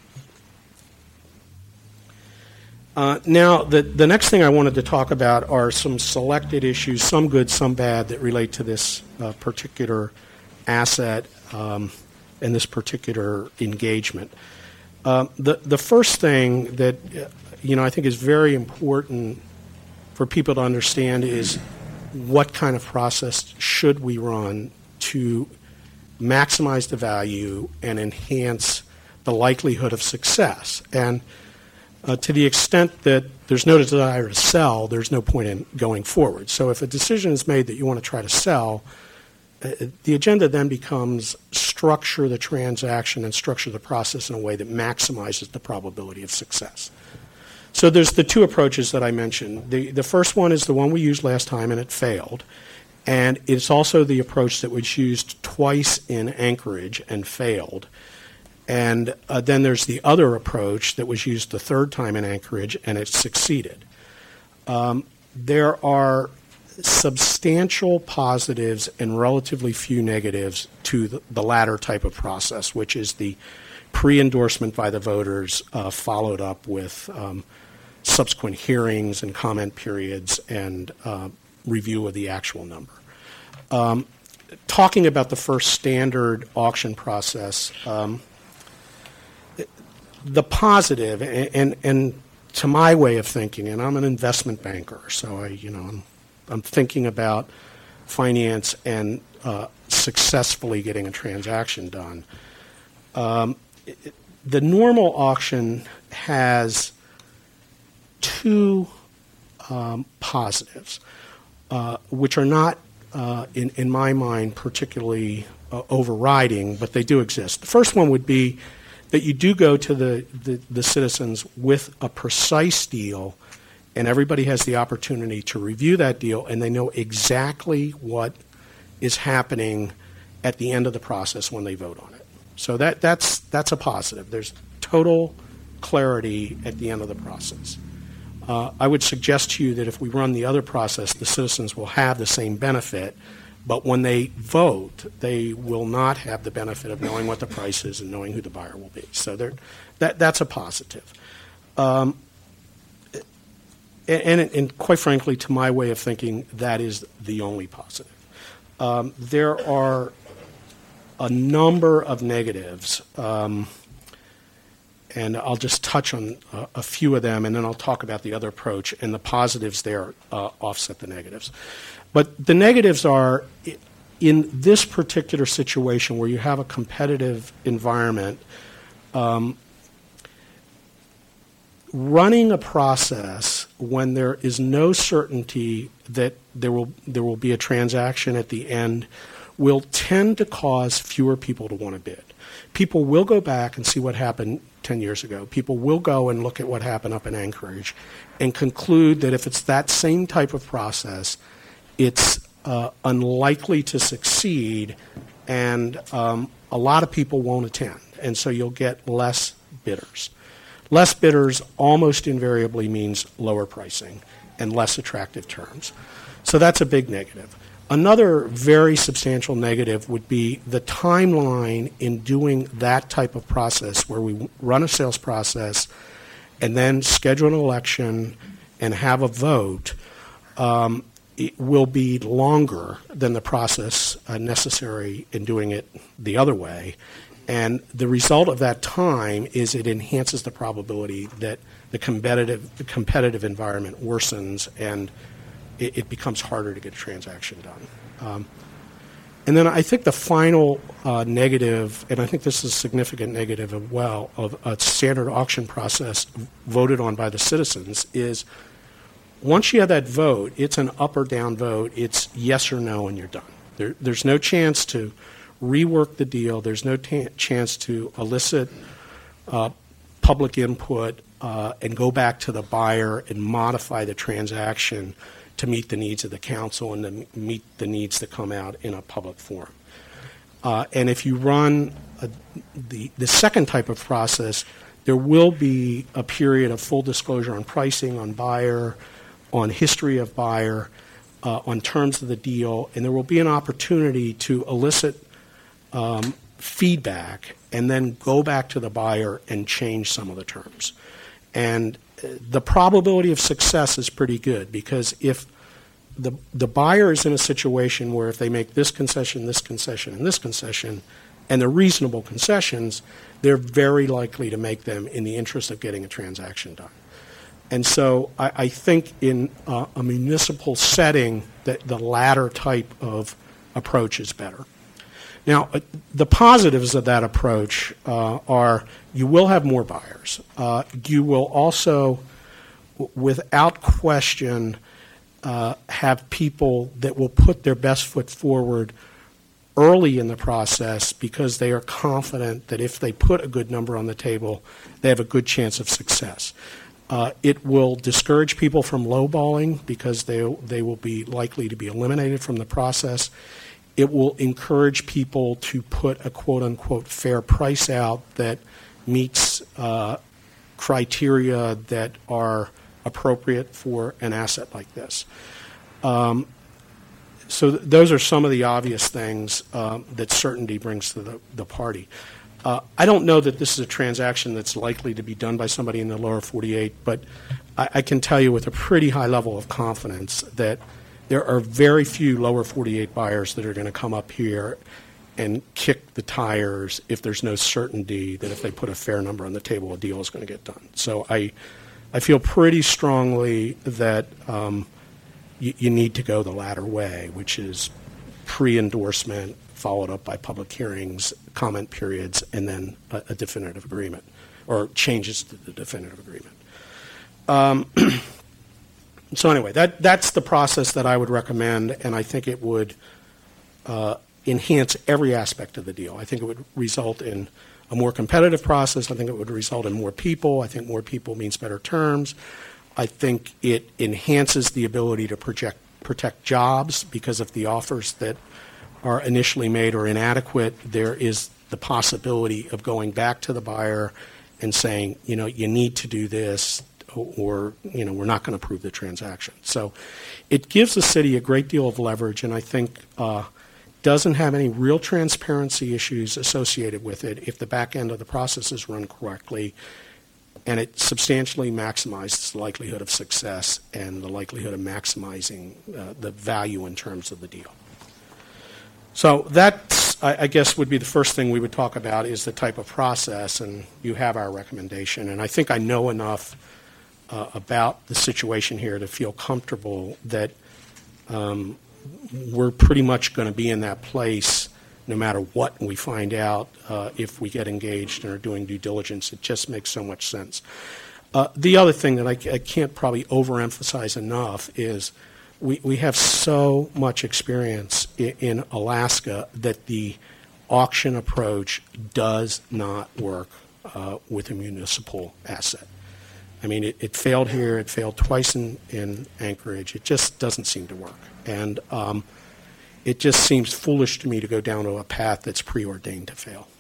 Now, the next thing I wanted to talk about are some selected issues, some good, some bad, that relate to this particular asset and this particular engagement. The first thing that I think is very important for people to understand is what kind of process should we run to maximize the value and enhance the likelihood of success. And to the extent that there's no desire to sell, there's no point in going forward. So if a decision is made that you want to try to sell, the agenda then becomes structure the transaction and structure the process in a way that maximizes the probability of success. So there's the two approaches that I mentioned. The first one is the one we used last time, and it failed. And it's also the approach that was used twice in Anchorage and failed. And then there's the other approach that was used the third time in Anchorage, and it succeeded. There are substantial positives and relatively few negatives to the latter type of process, which is the pre-endorsement by the voters followed up with subsequent hearings and comment periods and review of the actual number. Talking about the first standard auction process, the positive, and to my way of thinking, and I'm an investment banker, so I'm thinking about finance and successfully getting a transaction done. The normal auction has two positives, which are not, in my mind, particularly overriding, but they do exist. The first one would be that you do go to the citizens with a precise deal, and everybody has the opportunity to review that deal, and they know exactly what is happening at the end of the process when they vote on it. So that's a positive. There's total clarity at the end of the process. I would suggest to you that if we run the other process, the citizens will have the same benefit, but when they vote, they will not have the benefit of knowing what the price is and knowing who the buyer will be. So that's a positive. And quite frankly, to my way of thinking, that is the only positive. There are a number of negatives, and I'll just touch on a few of them, and then I'll talk about the other approach, and the positives there offset the negatives. But the negatives are, in this particular situation where you have a competitive environment, running a process when there is no certainty that there will be a transaction at the end will tend to cause fewer people to want to bid. People will go back and see what happened 10 years ago. People will go and look at what happened up in Anchorage and conclude that if it's that same type of process, it's unlikely to succeed, and a lot of people won't attend. And so you'll get less bidders. Less bidders almost invariably means lower pricing and less attractive terms. So that's a big negative. Another very substantial negative would be the timeline in doing that type of process where we run a sales process and then schedule an election and have a vote. It will be longer than the process necessary in doing it the other way. And the result of that time is it enhances the probability that the competitive environment worsens and it becomes harder to get a transaction done. And then I think the final negative, and I think this is a significant negative as well, of a standard auction process voted on by the citizens is once you have that vote, it's an up or down vote. It's yes or no, and you're done. There's no chance to rework the deal. There's no chance to elicit public input and go back to the buyer and modify the transaction to meet the needs of the council and to meet the needs that come out in a public forum. And if you run the second type of process, there will be a period of full disclosure on pricing, on buyer, on history of buyer, on terms of the deal, and there will be an opportunity to elicit feedback and then go back to the buyer and change some of the terms. And the probability of success is pretty good because if the buyer is in a situation where if they make this concession, and this concession, and they're reasonable concessions, they're very likely to make them in the interest of getting a transaction done. And so I think in a municipal setting that the latter type of approach is better. Now, the positives of that approach are you will have more buyers. You will also, without question, have people that will put their best foot forward early in the process because they are confident that if they put a good number on the table, they have a good chance of success. It will discourage people from lowballing because they will be likely to be eliminated from the process. It will encourage people to put a quote-unquote fair price out that meets criteria that are appropriate for an asset like this. So those are some of the obvious things that certainty brings to the party. I don't know that this is a transaction that's likely to be done by somebody in the lower 48, but I can tell you with a pretty high level of confidence that there are very few lower 48 buyers that are going to come up here and kick the tires if there's no certainty that if they put a fair number on the table, a deal is going to get done. So I feel pretty strongly that you need to go the latter way, which is pre-endorsement followed up by public hearings, comment periods, and then a definitive agreement, or changes to the definitive agreement. So anyway, that's the process that I would recommend, and I think it would enhance every aspect of the deal. I think it would result in a more competitive process. I think it would result in more people. I think more people means better terms. I think it enhances the ability to protect jobs, because if the offers that are initially made are inadequate, there is the possibility of going back to the buyer and saying, you need to do this, or, we're not going to approve the transaction. So it gives the city a great deal of leverage, and I think doesn't have any real transparency issues associated with it if the back end of the process is run correctly, and it substantially maximizes the likelihood of success and the likelihood of maximizing the value in terms of the deal. So that's, I guess, would be the first thing we would talk about, is the type of process, and you have our recommendation. And I think I know enough about the situation here to feel comfortable that we're pretty much going to be in that place no matter what we find out if we get engaged and are doing due diligence. It just makes so much sense. The other thing that I can't probably overemphasize enough is we have so much experience in Alaska that the auction approach does not work with a municipal asset. I mean, it failed here. It failed twice in Anchorage. It just doesn't seem to work. And it just seems foolish to me to go down to a path that's preordained to fail.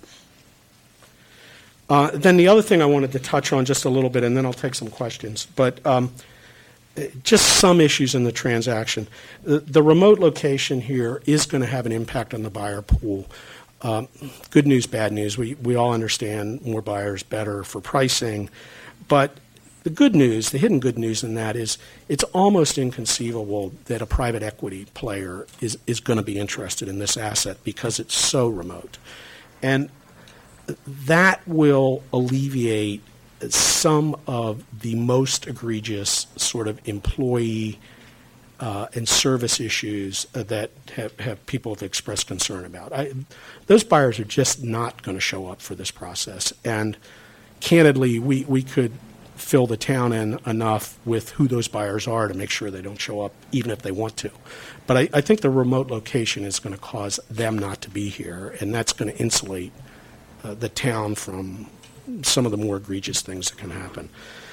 Then the other thing I wanted to touch on just a little bit, and then I'll take some questions, but just some issues in the transaction. The remote location here is going to have an impact on the buyer pool. Good news, bad news. We all understand more buyers, better for pricing. But the good news, the hidden good news in that is it's almost inconceivable that a private equity player is going to be interested in this asset because it's so remote. And that will alleviate some of the most egregious sort of employee and service issues that people have expressed concern about. Those buyers are just not going to show up for this process. And candidly, we could fill the town in enough with who those buyers are to make sure they don't show up, even if they want to. But I think the remote location is going to cause them not to be here, and that's going to insulate the town from some of the more egregious things that can happen.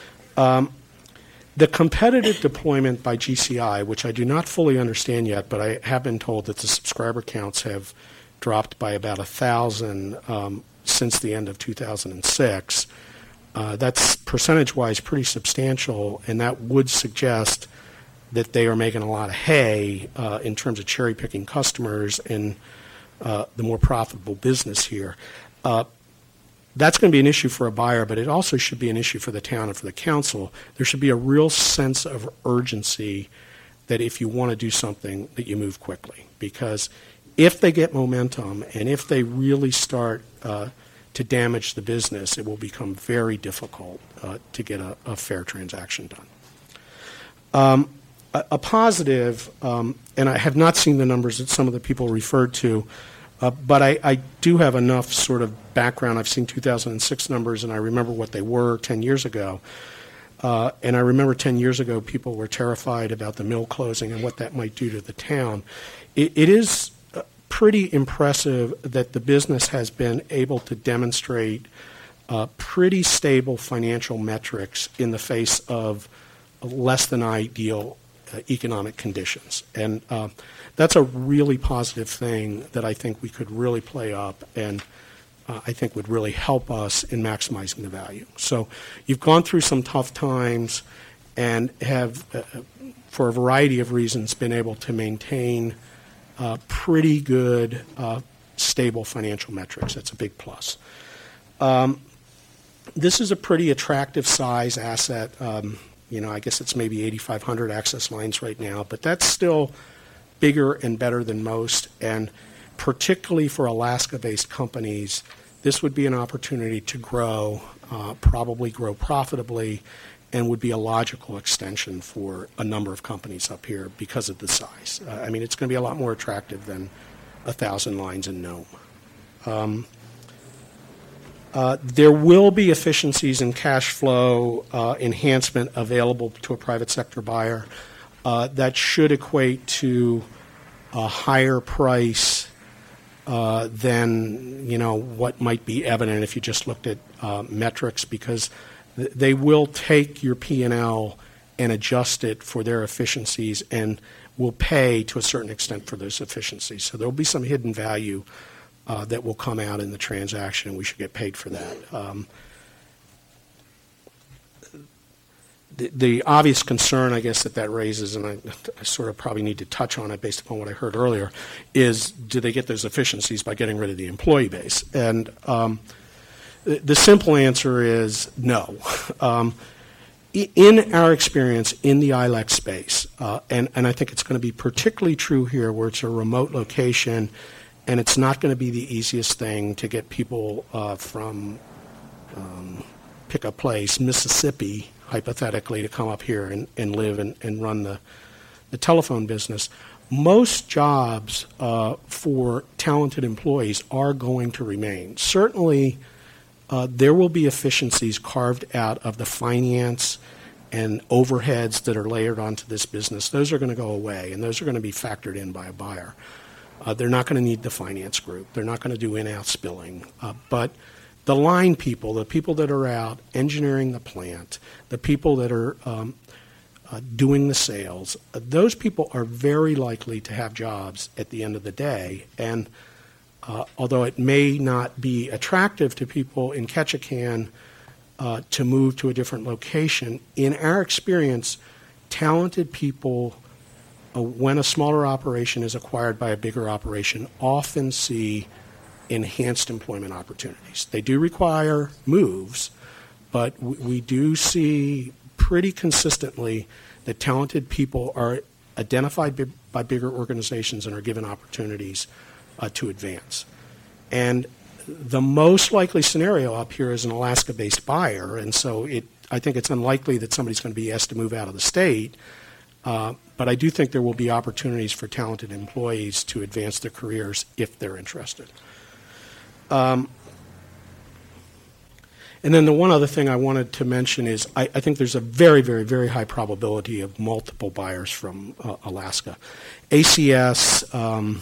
The competitive deployment by GCI, which I do not fully understand yet, but I have been told that the subscriber counts have dropped by about 1,000 since the end of 2006. That's percentage-wise pretty substantial, and that would suggest that they are making a lot of hay in terms of cherry-picking customers and the more profitable business here. That's going to be an issue for a buyer, but it also should be an issue for the town and for the council. There should be a real sense of urgency that if you want to do something, that you move quickly. Because if they get momentum and if they really start to damage the business, it will become very difficult to get a fair transaction done. A positive, and I have not seen the numbers that some of the people referred to, but I do have enough sort of background. I've seen 2006 numbers, and I remember what they were 10 years ago. And I remember 10 years ago people were terrified about the mill closing and what that might do to the town. It is pretty impressive that the business has been able to demonstrate pretty stable financial metrics in the face of less than ideal economic conditions. And that's a really positive thing that I think we could really play up and I think would really help us in maximizing the value. So you've gone through some tough times and have, for a variety of reasons, been able to maintain pretty good, stable financial metrics. That's a big plus. This is a pretty attractive size asset. I guess it's maybe 8,500 access lines right now, but that's still bigger and better than most. And particularly for Alaska-based companies, this would be an opportunity to grow, probably grow profitably, and would be a logical extension for a number of companies up here because of the size. I mean, it's going to be a lot more attractive than 1,000 lines in Nome. There will be efficiencies in cash flow enhancement available to a private sector buyer. That should equate to a higher price than what might be evident if you just looked at metrics, because they will take your P&L and adjust it for their efficiencies and will pay to a certain extent for those efficiencies. So there will be some hidden value that will come out in the transaction, and we should get paid for that. The obvious concern, I guess, that raises, and I sort of probably need to touch on it based upon what I heard earlier, is do they get those efficiencies by getting rid of the employee base? And the simple answer is no. In our experience in the ILEC space, and I think it's going to be particularly true here where it's a remote location and it's not going to be the easiest thing to get people from, pick a place, Mississippi, hypothetically, to come up here and live and run the telephone business. Most jobs for talented employees are going to remain. Certainly, there will be efficiencies carved out of the finance and overheads that are layered onto this business. Those are going to go away, and those are going to be factored in by a buyer. They're not going to need the finance group. They're not going to do in-house billing. But the line people, the people that are out engineering the plant, the people that are doing the sales, those people are very likely to have jobs at the end of the day. And although it may not be attractive to people in Ketchikan to move to a different location, in our experience, talented people, when a smaller operation is acquired by a bigger operation, often see enhanced employment opportunities. They do require moves, but we do see pretty consistently that talented people are identified by bigger organizations and are given opportunities to advance. And the most likely scenario up here is an Alaska-based buyer, and so I think it's unlikely that somebody's going to be asked to move out of the state, but I do think there will be opportunities for talented employees to advance their careers if they're interested. And then the one other thing I wanted to mention is I think there's a very, very, very high probability of multiple buyers from Alaska. ACS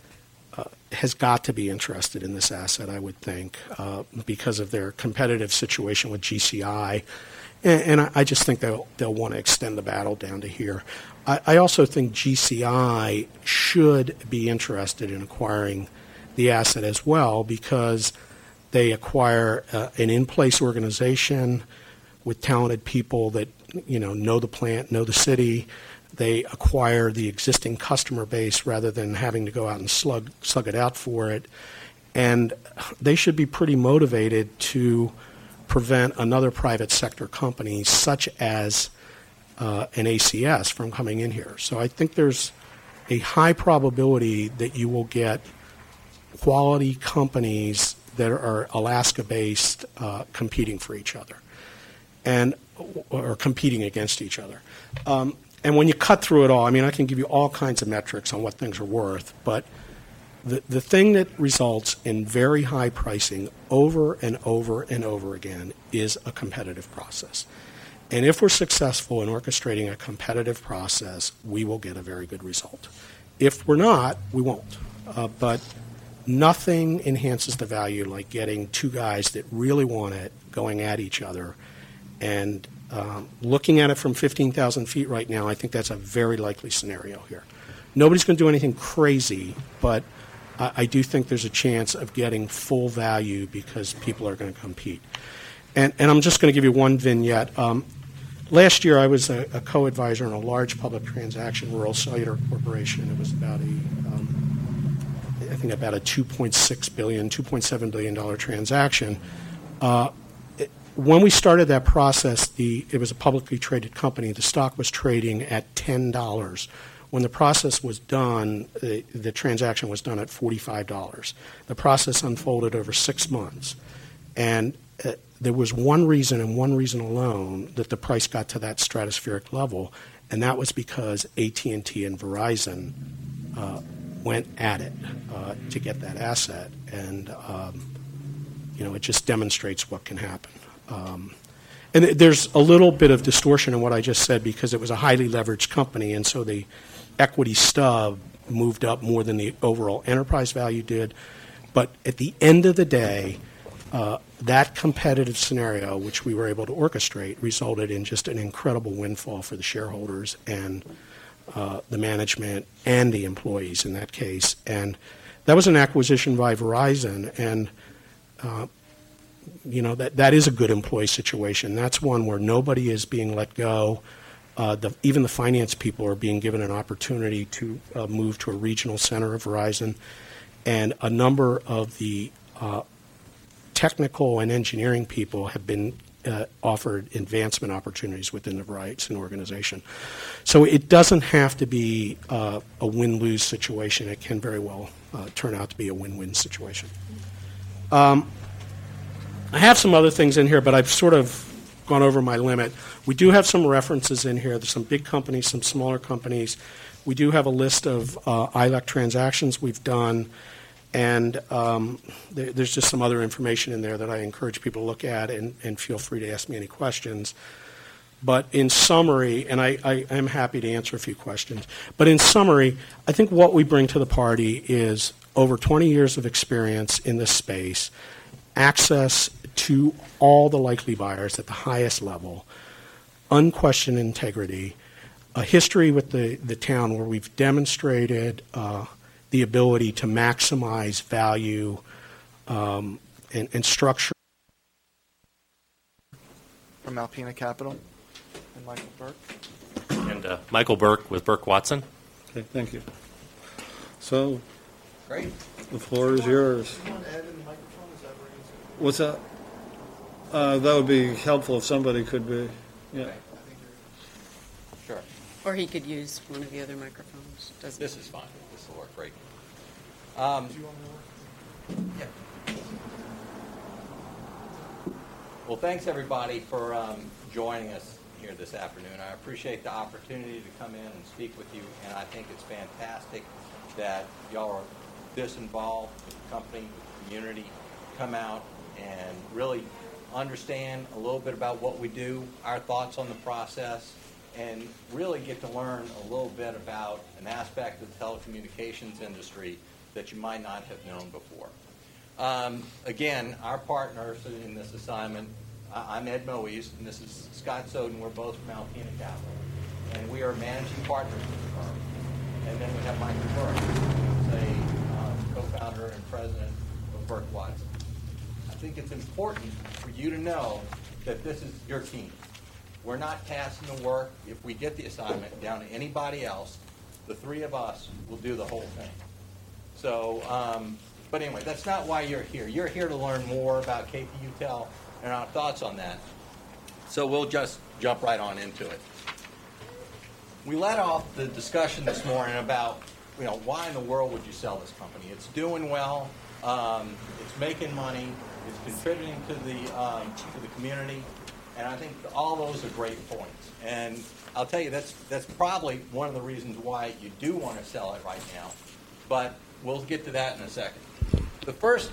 has got to be interested in this asset, I would think, because of their competitive situation with GCI. And I just think they'll want to extend the battle down to here. I also think GCI should be interested in acquiring the asset as well, because they acquire an in-place organization with talented people that know the plant, know the city. They acquire the existing customer base rather than having to go out and slug it out for it. And they should be pretty motivated to prevent another private sector company such as an ACS from coming in here. So I think there's a high probability that you will get quality companies that are Alaska-based competing for each other or competing against each other. And when you cut through it all, I mean, I can give you all kinds of metrics on what things are worth, but the thing that results in very high pricing over and over and over again is a competitive process. And if we're successful in orchestrating a competitive process, we will get a very good result. If we're not, we won't. But nothing enhances the value like getting two guys that really want it going at each other. And looking at it from 15,000 feet right now, I think that's a very likely scenario here. Nobody's going to do anything crazy, but I do think there's a chance of getting full value because people are going to compete. And I'm just going to give you one vignette. Last year, I was a co-advisor on a large public transaction, Rural Cellular Corporation. It was about I think about a $2.6 billion, $2.7 billion transaction. When we started that process, it was a publicly traded company. The stock was trading at $10. When the process was done, the transaction was done at $45. The process unfolded over 6 months. And there was one reason and one reason alone that the price got to that stratospheric level, and that was because AT&T and Verizon went at it to get that asset, and it just demonstrates what can happen. And there's a little bit of distortion in what I just said because it was a highly leveraged company, and so the equity stub moved up more than the overall enterprise value did. But at the end of the day, that competitive scenario, which we were able to orchestrate, resulted in just an incredible windfall for the shareholders and the management and the employees in that case. And that was an acquisition by Verizon, and that is a good employee situation. That's one where nobody is being let go. Even the finance people are being given an opportunity to move to a regional center of Verizon, and a number of the technical and engineering people have been offered advancement opportunities within the Verizon organization. So it doesn't have to be a win-lose situation. It can very well turn out to be a win-win situation. I have some other things in here, but I've sort of gone over my limit. We do have some references in here. There's some big companies, some smaller companies. We do have a list of ILEC transactions we've done, and there's just some other information in there that I encourage people to look at, and feel free to ask me any questions. But in summary, and I am happy to answer a few questions, but in summary, I think what we bring to the party is over 20 years of experience in this space, access to all the likely buyers at the highest level, unquestioned integrity, a history with the town where we've demonstrated the ability to maximize value and structure. From Alpena Capital, and Michael Burke. And Michael Burke with Burke Watson. Okay, thank you. So, great. The floor is yours. What's that? That would be helpful if somebody could be. Yeah. Sure. Or he could use one of the other microphones. Doesn't This is fine. This will work great. Yeah. Well, thanks everybody for joining us here this afternoon. I appreciate the opportunity to come in and speak with you, and I think it's fantastic that y'all are this involved with the company, with the community, come out and really understand a little bit about what we do, our thoughts on the process, and really get to learn a little bit about an aspect of the telecommunications industry that you might not have known before. Again, our partners in this assignment, I'm Ed Moise, and this is Scott Soden. We're both from Alpena Capital, and we are managing partners of the firm. And then we have Michael Burke, who's a co-founder and president of Burke Watson. I think it's important for you to know that this is your team. We're not passing the work. If we get the assignment down to anybody else, the three of us will do the whole thing. So, but anyway, that's not why you're here. You're here to learn more about KPUTEL and our thoughts on that. So we'll just jump right on into it. We led off the discussion this morning about, why in the world would you sell this company? It's doing well. It's making money. It's contributing to the community, and I think all those are great points. And I'll tell you, that's probably one of the reasons why you do want to sell it right now. But we'll get to that in a second. The first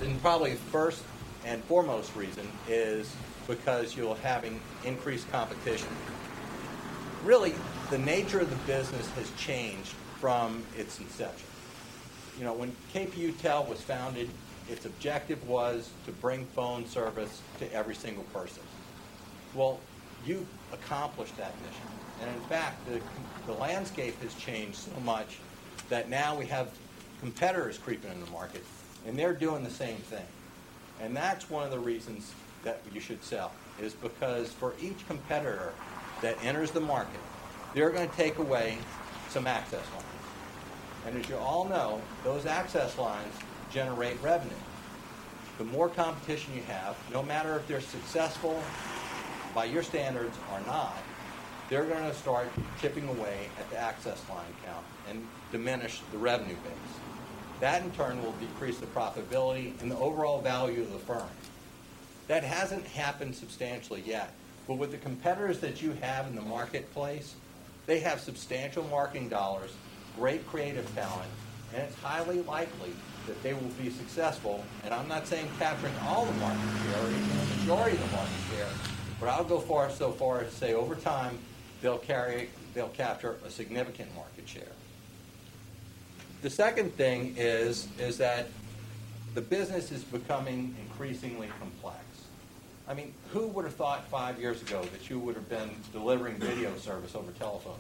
and foremost reason is because you're having increased competition. Really, the nature of the business has changed from its inception. When KPUTEL was founded, its objective was to bring phone service to every single person. Well, you've accomplished that mission. And in fact, the landscape has changed so much that now we have competitors creeping in the market, and they're doing the same thing. And that's one of the reasons that you should sell, is because for each competitor that enters the market, they're going to take away some access lines. And as you all know, those access lines generate revenue. The more competition you have, no matter if they're successful by your standards or not, they're going to start chipping away at the access line count and diminish the revenue base. That in turn will decrease the profitability and the overall value of the firm. That hasn't happened substantially yet. But with the competitors that you have in the marketplace, they have substantial marketing dollars, great creative talent, and it's highly likely that they will be successful. And I'm not saying capturing all the market share or even the majority of the market share, but I'll go so far as to say over time they'll capture a significant market share. The second thing is that the business is becoming increasingly complex. I mean, who would have thought 5 years ago that you would have been delivering video service over telephone?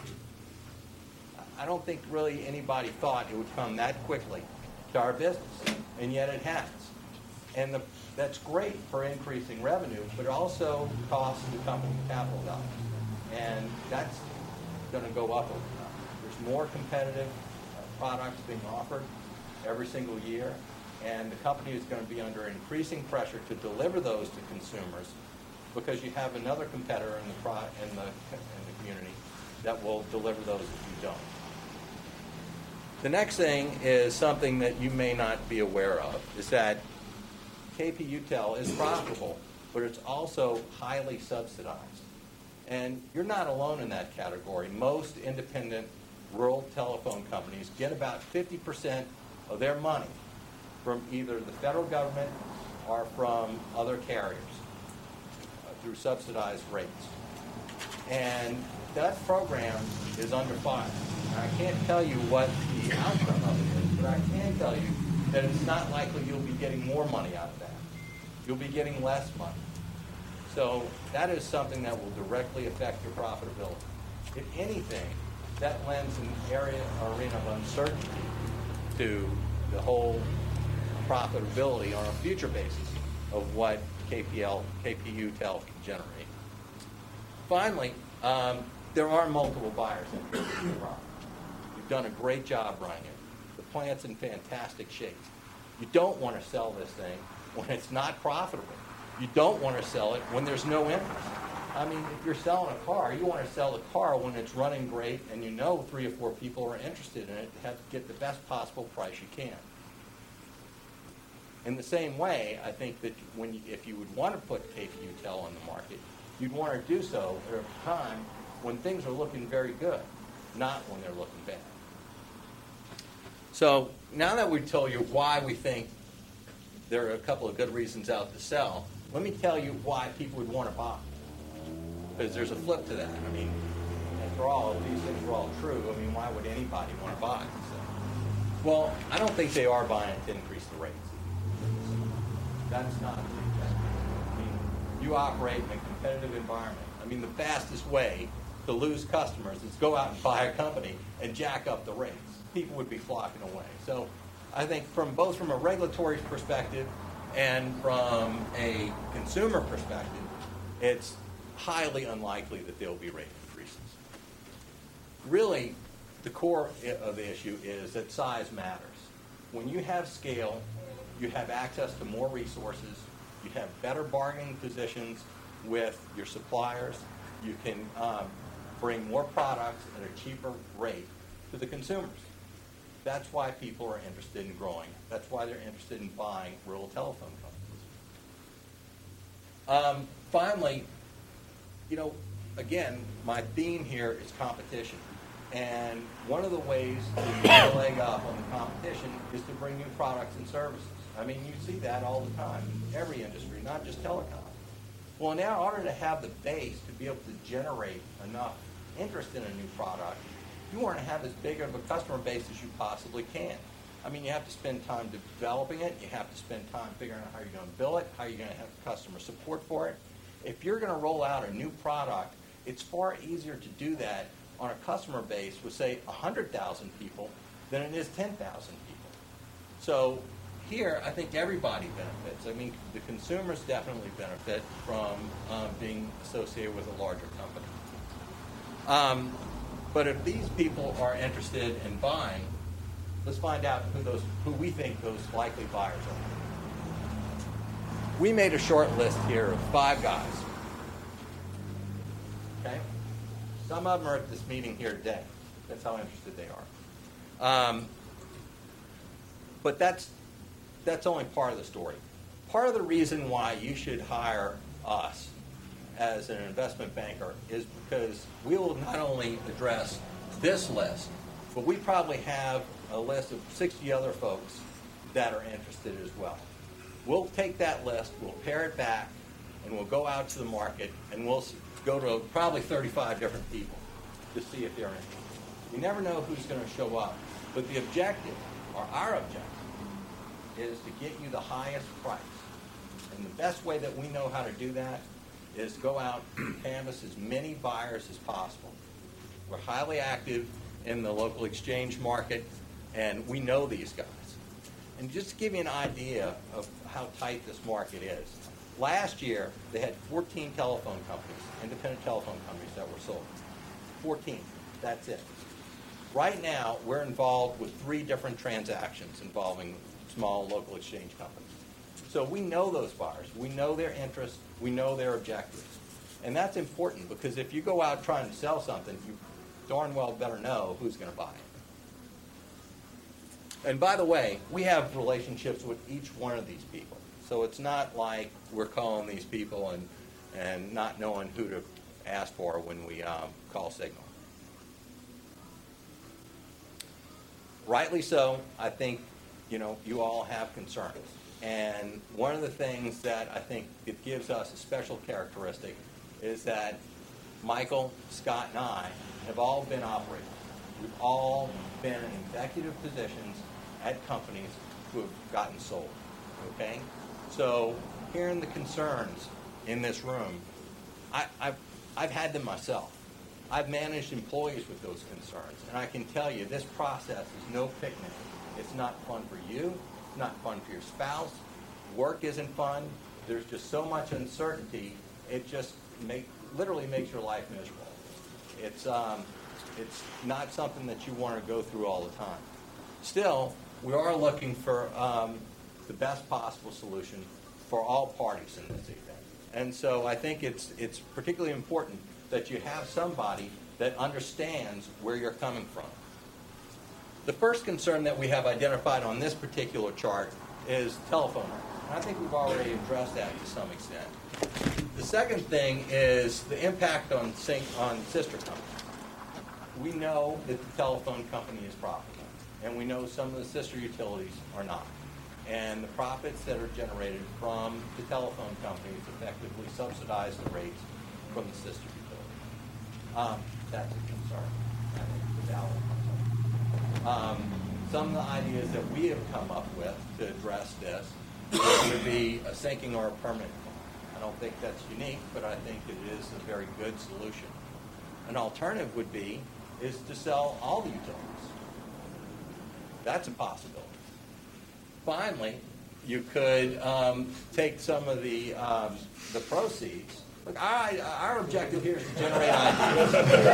I don't think really anybody thought it would come that quickly to our business, and yet it has. And that's great for increasing revenue, but it also costs the company capital dollars. And that's going to go up over time. There's more competitive products being offered every single year, and the company is going to be under increasing pressure to deliver those to consumers because you have another competitor in the community that will deliver those if you don't. The next thing is something that you may not be aware of, is that KPUTEL is profitable, but it's also highly subsidized. And you're not alone in that category. Most independent rural telephone companies get about 50% of their money from either the federal government or from other carriers through subsidized rates. And that program is under fire. And I can't tell you what the outcome of it is, but I can tell you that it's not likely you'll be getting more money out of that. You'll be getting less money. So that is something that will directly affect your profitability. If anything, that lends an arena of uncertainty to the whole profitability on a future basis of what KPUTEL can generate. Finally, there are multiple buyers in the property. You've done a great job running it. The plant's in fantastic shape. You don't want to sell this thing when it's not profitable. You don't want to sell it when there's no interest. I mean, if you're selling a car, you want to sell the car when it's running great and you know 3 or 4 people are interested in it to get the best possible price you can. In the same way, I think that if you would want to put KPUTEL on the market, you'd want to do so at a time when things are looking very good, not when they're looking bad. So now that we've told you why we think there are a couple of good reasons out to sell, let me tell you why people would want to buy. Because there's a flip to that. I mean, after all, if these things are all true, I mean, why would anybody want to buy? So, well, I don't think they are buying to increase the rates. That's not the intent. I mean, you operate in a competitive environment. I mean, the fastest way to lose customers is go out and buy a company and jack up the rates. People would be flocking away. So I think both from a regulatory perspective and from a consumer perspective, it's highly unlikely that there will be rate increases. Really, the core of the issue is that size matters. When you have scale, you have access to more resources, you have better bargaining positions with your suppliers, you can bring more products at a cheaper rate to the consumers. That's why people are interested in growing. That's why they're interested in buying rural telephone companies. Finally, again, my theme here is competition. And one of the ways to get a leg up on the competition is to bring new products and services. I mean, you see that all the time in every industry, not just telecom. Well, now, in order to have the base to be able to generate enough interest in a new product, you want to have as big of a customer base as you possibly can. I mean, you have to spend time developing it. You have to spend time figuring out how you're going to bill it, how you're going to have customer support for it. If you're going to roll out a new product, it's far easier to do that on a customer base with, say, 100,000 people than it is 10,000 people. So here, I think everybody benefits. I mean, the consumers definitely benefit from being associated with a larger company. But if these people are interested in buying, let's find out who we think those likely buyers are. We made a short list here of 5 guys. Okay? Some of them are at this meeting here today. That's how interested they are. But that's only part of the story. part of the reason why you should hire us as an investment banker is because we will not only address this list, but we probably have a list of 60 other folks that are interested as well. We'll take that list, we'll pare it back, and we'll go out to the market, and we'll go to probably 35 different people to see if they're interested. You never know who's going to show up, but the objective, or our objective, is to get you the highest price. And the best way that we know how to do that is to go out and canvass as many buyers as possible. We're highly active in the local exchange market, and we know these guys. And just to give you an idea of how tight this market is, last year they had 14 telephone companies, independent telephone companies that were sold. 14, that's it. Right now, we're involved with 3 different transactions involving small local exchange companies. So we know those buyers. We know their interests. We know their objectives. And that's important because if you go out trying to sell something, you darn well better know who's going to buy it. And by the way, we have relationships with each one of these people. So it's not like we're calling these people and not knowing who to ask for when we call Signal. Rightly so, I think, you all have concerns. And one of the things that I think it gives us a special characteristic is that Michael, Scott, and I have all been operators. We've all been in executive positions at companies who have gotten sold, okay? So hearing the concerns in this room, I've had them myself. I've managed employees with those concerns, and I can tell you this process is no picnic. It's not fun for you. It's not fun for your spouse. Work isn't fun. There's just so much uncertainty. It just literally makes your life miserable. It's not something that you want to go through all the time. Still, we are looking for the best possible solution for all parties in this event. And so I think it's particularly important that you have somebody that understands where you're coming from. The first concern that we have identified on this particular chart is telephone numbers. And I think we've already addressed that to some extent. The second thing is the impact on sister companies. We know that the telephone company is profitable, and we know some of the sister utilities are not. And the profits that are generated from the telephone companies effectively subsidize the rates from the sister utilities. That's a concern. I think it's a valid concern. Some of the ideas that we have come up with to address this would be a sinking or a permanent fund. I don't think that's unique, but I think it is a very good solution. An alternative would be to sell all the utilities. That's a possibility. Finally, you could take some of the proceeds. Look, our objective here is to generate ideas.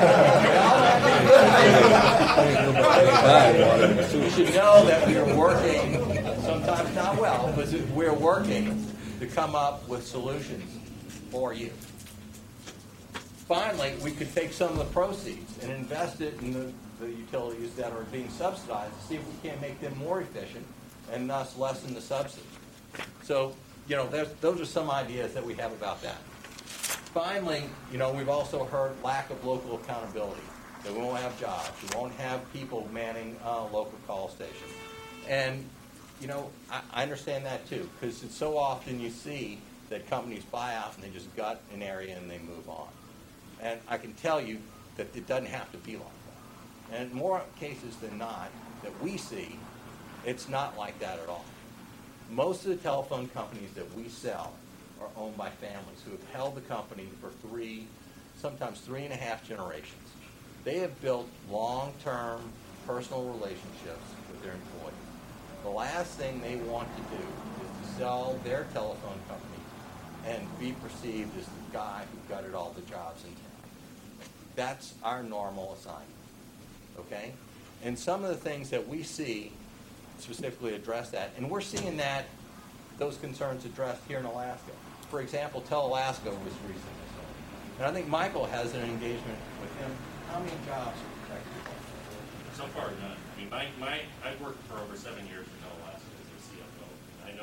We should know that we are working, sometimes not well, but we're working to come up with solutions for you. Finally, we could take some of the proceeds and invest it in the utilities that are being subsidized to see if we can't make them more efficient and thus lessen the subsidy. So, those are some ideas that we have about that. Finally, we've also heard lack of local accountability, that we won't have jobs, we won't have people manning local call stations. And, I understand that too, because it's so often you see that companies buy out and they just gut an area and they move on. And I can tell you that it doesn't have to be like that. And in more cases than not that we see, it's not like that at all. Most of the telephone companies that we sell are owned by families who have held the company for sometimes 3.5 generations. They have built long-term personal relationships with their employees. The last thing they want to do is to sell their telephone company and be perceived as the guy who gutted all the jobs in town. That's our normal assignment, okay? And some of the things that we see specifically address that, and we're seeing those concerns addressed here in Alaska. For example, Alaska was recently sold. And I think Michael has an engagement with him. How many jobs are protected? So far, none. I mean, I've worked for over 7 years for Alaska as a CFO. I know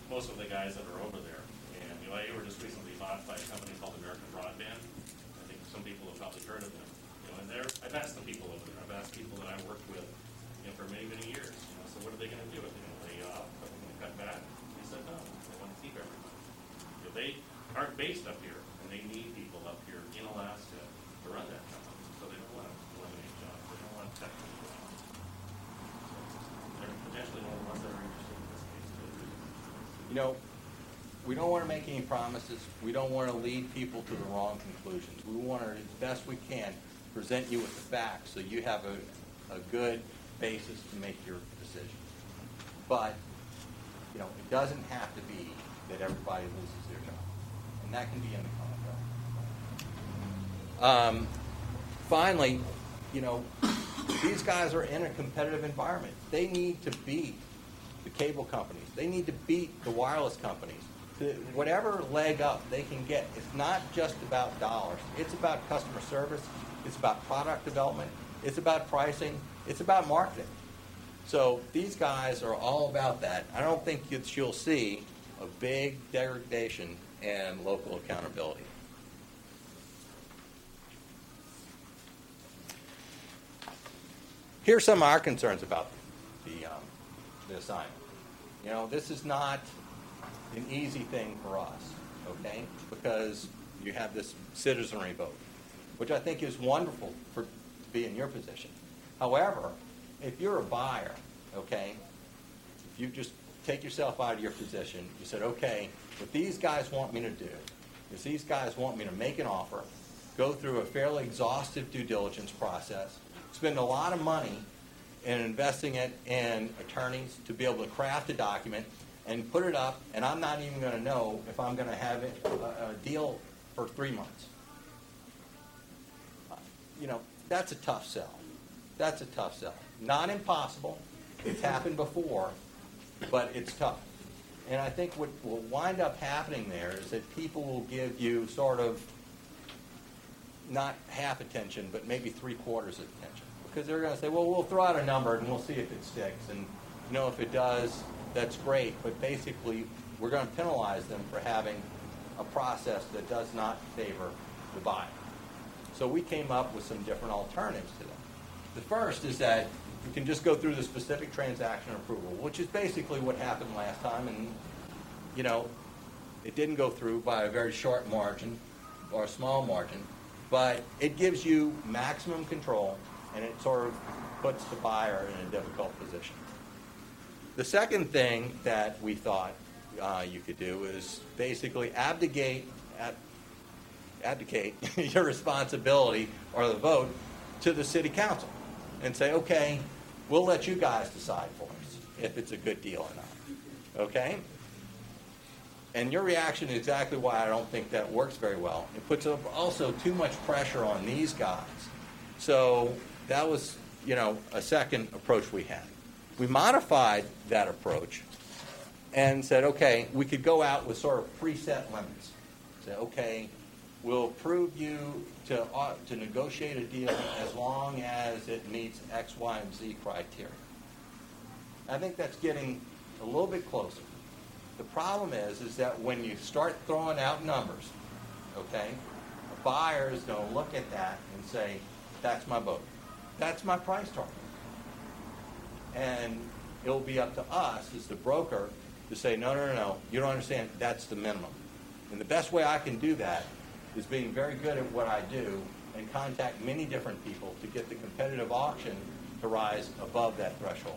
most of the guys that are over there. And they were just recently bought by a company called American Broadband. I think some people have probably heard of them. And I've asked the people over there. I've asked people that I worked with, for many, many years. So what are they going to do? Are they going to lay you off? Are they going to cut back? They said no. They want to keep everybody. They aren't based up here, and they need people up here in Alaska to run that company. So they don't want to eliminate jobs. They don't want to tech people out. So they're potentially one of the ones that are interested in this case too. We don't want to make any promises. We don't want to lead people to the wrong conclusions. We want to, as best we can, present you with the facts so you have a good basis to make your decision. But, it doesn't have to be that everybody loses their job. And that can be in the contract. Finally, these guys are in a competitive environment. They need to beat the cable companies. They need to beat the wireless companies. Whatever leg up they can get. It's not just about dollars. It's about customer service. It's about product development. It's about pricing. It's about marketing. So these guys are all about that. I don't think you'll see a big degradation in local accountability. Here's some of our concerns about the assignment. This is not an easy thing for us, okay? Because you have this citizenry vote, which I think is wonderful to be in your position. However, if you're a buyer, okay, if you just take yourself out of your position, you said, okay, what these guys want me to do is these guys want me to make an offer, go through a fairly exhaustive due diligence process, spend a lot of money in investing it in attorneys to be able to craft a document and put it up, and I'm not even going to know if I'm going to have a deal for 3 months. That's a tough sell. That's a tough sell. Not impossible. It's happened before, but it's tough. And I think what will wind up happening there is that people will give you sort of not half attention, but maybe 3/4 of attention. Because they're going to say, well, we'll throw out a number and we'll see if it sticks. And, if it does, that's great. But basically, we're going to penalize them for having a process that does not favor the buyer. So we came up with some different alternatives to them. The first is that you can just go through the specific transaction approval, which is basically what happened last time. And, it didn't go through by a very short margin or a small margin, but it gives you maximum control, and it sort of puts the buyer in a difficult position. The second thing that we thought you could do is basically abdicate your responsibility or the vote to the city council and say, okay, we'll let you guys decide for us if it's a good deal or not. Okay? And your reaction is exactly why I don't think that works very well. It puts also too much pressure on these guys. So that was, a second approach we had. We modified that approach and said, okay, we could go out with sort of preset limits. Say, okay, we'll approve you to negotiate a deal as long as it meets X, Y, and Z criteria. I think that's getting a little bit closer. The problem is that when you start throwing out numbers, okay, a buyer is going to look at that and say, that's my vote. That's my price target. And it'll be up to us as the broker to say, no, you don't understand, that's the minimum. And the best way I can do that is being very good at what I do and contact many different people to get the competitive auction to rise above that threshold.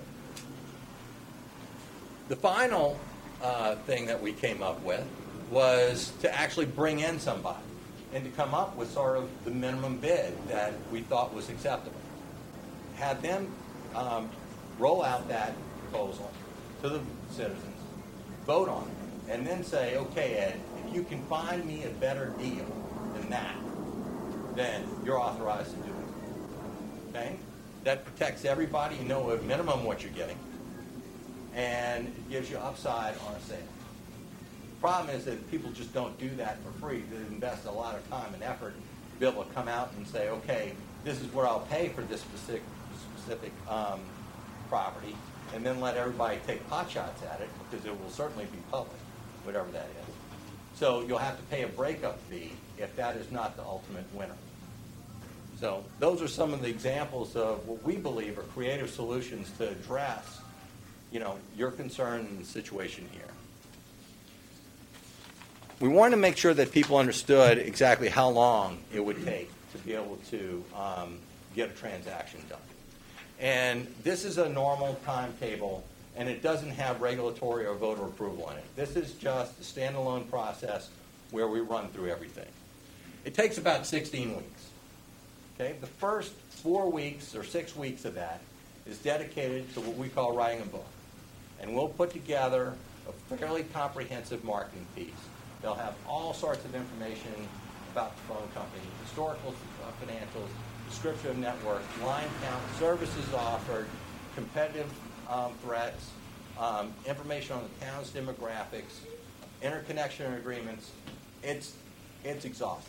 The final thing that we came up with was to actually bring in somebody and to come up with sort of the minimum bid that we thought was acceptable. Have them roll out that proposal to the citizens, vote on it, and then say, okay, Ed, if you can find me a better deal than that, then you're authorized to do it. Okay? That protects everybody. You know at minimum what you're getting. And it gives you upside on a sale. The problem is that people just don't do that for free. They invest a lot of time and effort to be able to come out and say, okay, this is what I'll pay for this specific property and then let everybody take pot shots at it, because it will certainly be public, whatever that is. So you'll have to pay a breakup fee if that is not the ultimate winner. So those are some of the examples of what we believe are creative solutions to address, your concern in the situation here. We wanted to make sure that people understood exactly how long it would take to be able to get a transaction done. And this is a normal timetable, and it doesn't have regulatory or voter approval in it. This is just a standalone process where we run through everything. It takes about 16 weeks. Okay? The first 4 weeks or 6 weeks of that is dedicated to what we call writing a book. And we'll put together a fairly comprehensive marketing piece. They'll have all sorts of information about the phone company, historical financials, description of network, line count, services offered, competitive threats, information on the town's demographics, interconnection agreements. It's exhausting.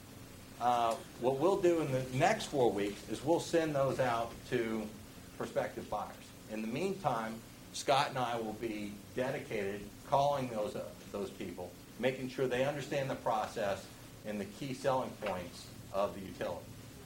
What we'll do in the next 4 weeks is we'll send those out to prospective buyers. In the meantime, Scott and I will be dedicated calling those people, making sure they understand the process and the key selling points of the utility.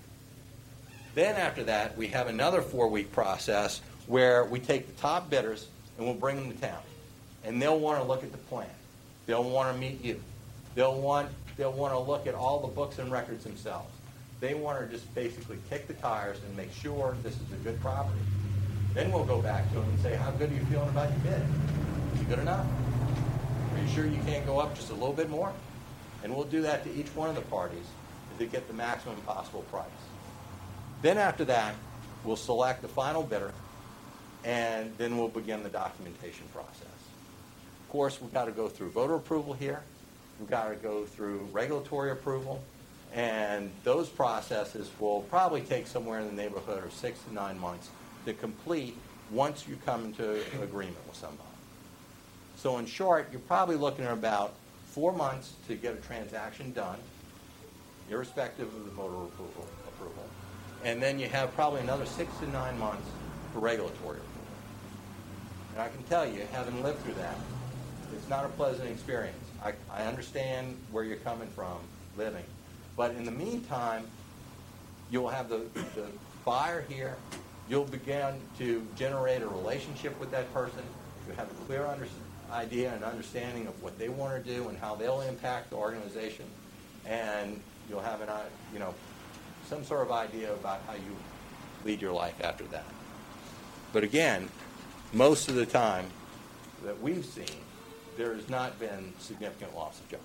Then after that, we have another 4-week process where we take the top bidders and we'll bring them to town. And they'll want to look at the plan. They'll want to meet you. They'll want to look at all the books and records themselves. They want to just basically kick the tires and make sure this is a good property. Then we'll go back to them and say, how good are you feeling about your bid? Is it good enough? Are you sure you can't go up just a little bit more? And we'll do that to each one of the parties to get the maximum possible price. Then after that, we'll select the final bidder, and then we'll begin the documentation process. Of course, we've got to go through voter approval here. We've got to go through regulatory approval, and those processes will probably take somewhere in the neighborhood of 6 to 9 months to complete once you come into an agreement with somebody. So in short, you're probably looking at about 4 months to get a transaction done, irrespective of the voter approval. And then you have probably another 6 to 9 months for regulatory approval. And I can tell you, having lived through that, it's not a pleasant experience. I understand where you're coming from living. But in the meantime, you'll have the buyer here. You'll begin to generate a relationship with that person. You'll have a clear idea and understanding of what they want to do and how they'll impact the organization. And you'll have some sort of idea about how you lead your life after that. But again, most of the time that we've seen, there has not been significant loss of jobs.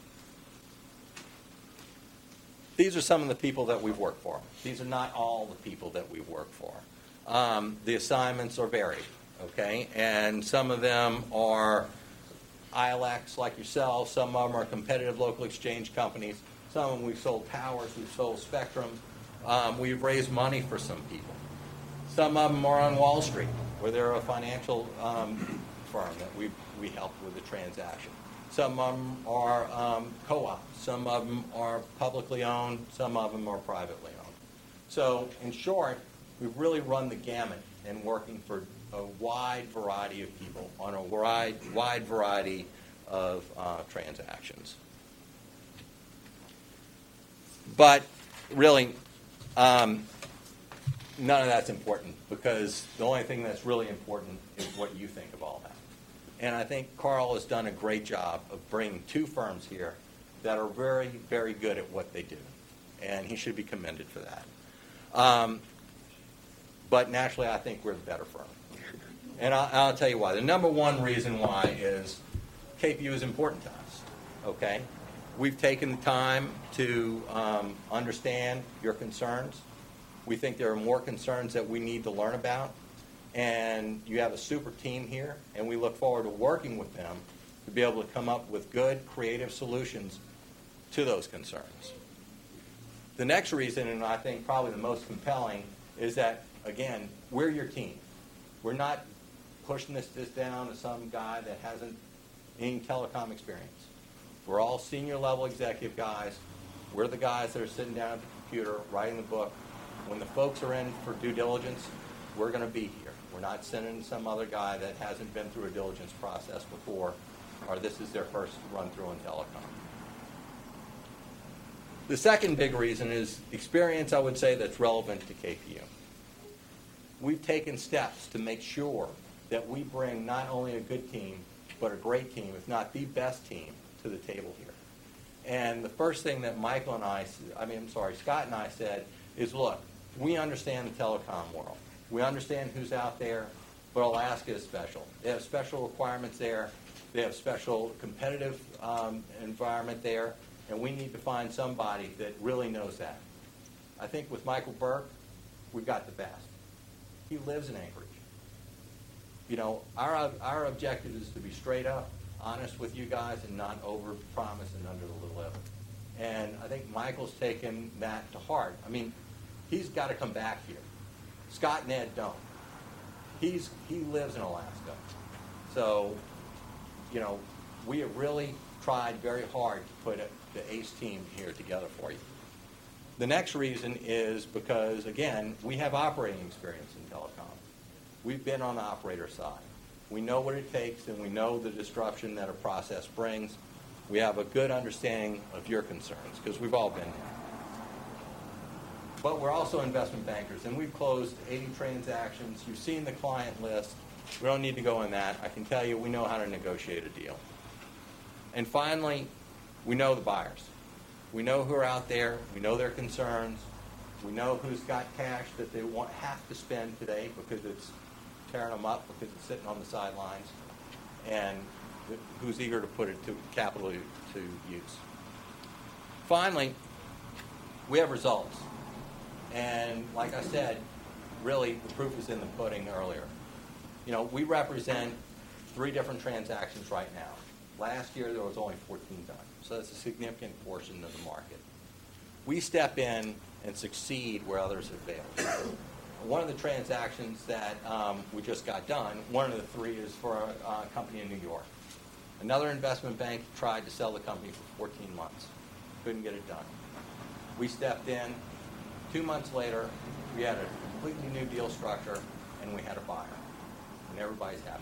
These are some of the people that we've worked for. These are not all the people that we've worked for. The assignments are varied, okay? And some of them are ILECs like yourself. Some of them are competitive local exchange companies. Some of them we've sold towers, we've sold spectrum. We've raised money for some people. Some of them are on Wall Street, where they're a financial firm that we helped with the transaction. Some of them are co-ops. Some of them are publicly owned. Some of them are privately owned. So in short, we've really run the gamut in working for a wide variety of people on a wide variety of transactions. But really, none of that's important, because the only thing that's really important is what you think of all that. And I think Carl has done a great job of bringing 2 firms here that are very, very good at what they do. And he should be commended for that. But naturally, I think we're the better firm. And I'll tell you why. The number one reason why is KPU is important to us, okay? We've taken the time to understand your concerns. We think there are more concerns that we need to learn about. And you have a super team here, and we look forward to working with them to be able to come up with good, creative solutions to those concerns. The next reason, and I think probably the most compelling, is that, again, we're your team. We're not pushing this down to some guy that hasn't any telecom experience. We're all senior level executive guys. We're the guys that are sitting down at the computer, writing the book. When the folks are in for due diligence, we're going to be here. We're not sending some other guy that hasn't been through a diligence process before, or this is their first run through in telecom. The second big reason is experience, I would say, that's relevant to KPU. We've taken steps to make sure that we bring not only a good team, but a great team, if not the best team, to the table here. And the first thing that Scott and I said is, look, we understand the telecom world. We understand who's out there, but Alaska is special. They have special requirements there. They have special competitive environment there, and we need to find somebody that really knows that. I think with Michael Burke, we've got the best. He lives in Anchorage. You know, our objective is to be straight up, honest with you guys, and not over-promise and under-deliver. And I think Michael's taken that to heart. I mean, he's got to come back here. Scott and Ed don't. He lives in Alaska. So, you know, we have really tried very hard to put the ACE team here together for you. The next reason is because, again, we have operating experience in telecom. We've been on the operator side. We know what it takes, and we know the disruption that a process brings. We have a good understanding of your concerns, because we've all been there. But we're also investment bankers, and we've closed 80 transactions. You've seen the client list. We don't need to go in that. I can tell you we know how to negotiate a deal. And finally, we know the buyers. We know who are out there. We know their concerns. We know who's got cash that they have to spend today because it's tearing them up, because it's sitting on the sidelines, and who's eager to put it to capital to use. Finally, we have results. And like I said, really, the proof is in the pudding earlier. You know, we represent 3 different transactions right now. Last year, there was only 14 done. So that's a significant portion of the market. We step in and succeed where others have failed. One of the transactions that we just got done, one of the 3 is for a company in New York. Another investment bank tried to sell the company for 14 months. Couldn't get it done. We stepped in. 2 months later, we had a completely new deal structure, and we had a buyer. And everybody's happy.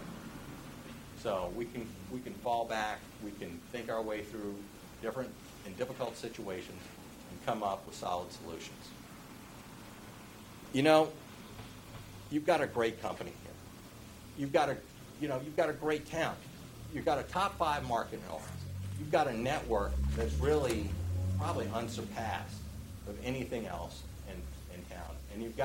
So we can fall back, we can think our way through different and difficult situations and come up with solid solutions. You know, you've got a great company here. You've got a great town. You've got a top 5 market in Alaska. You've got a network that's really probably unsurpassed of anything else in town. And you've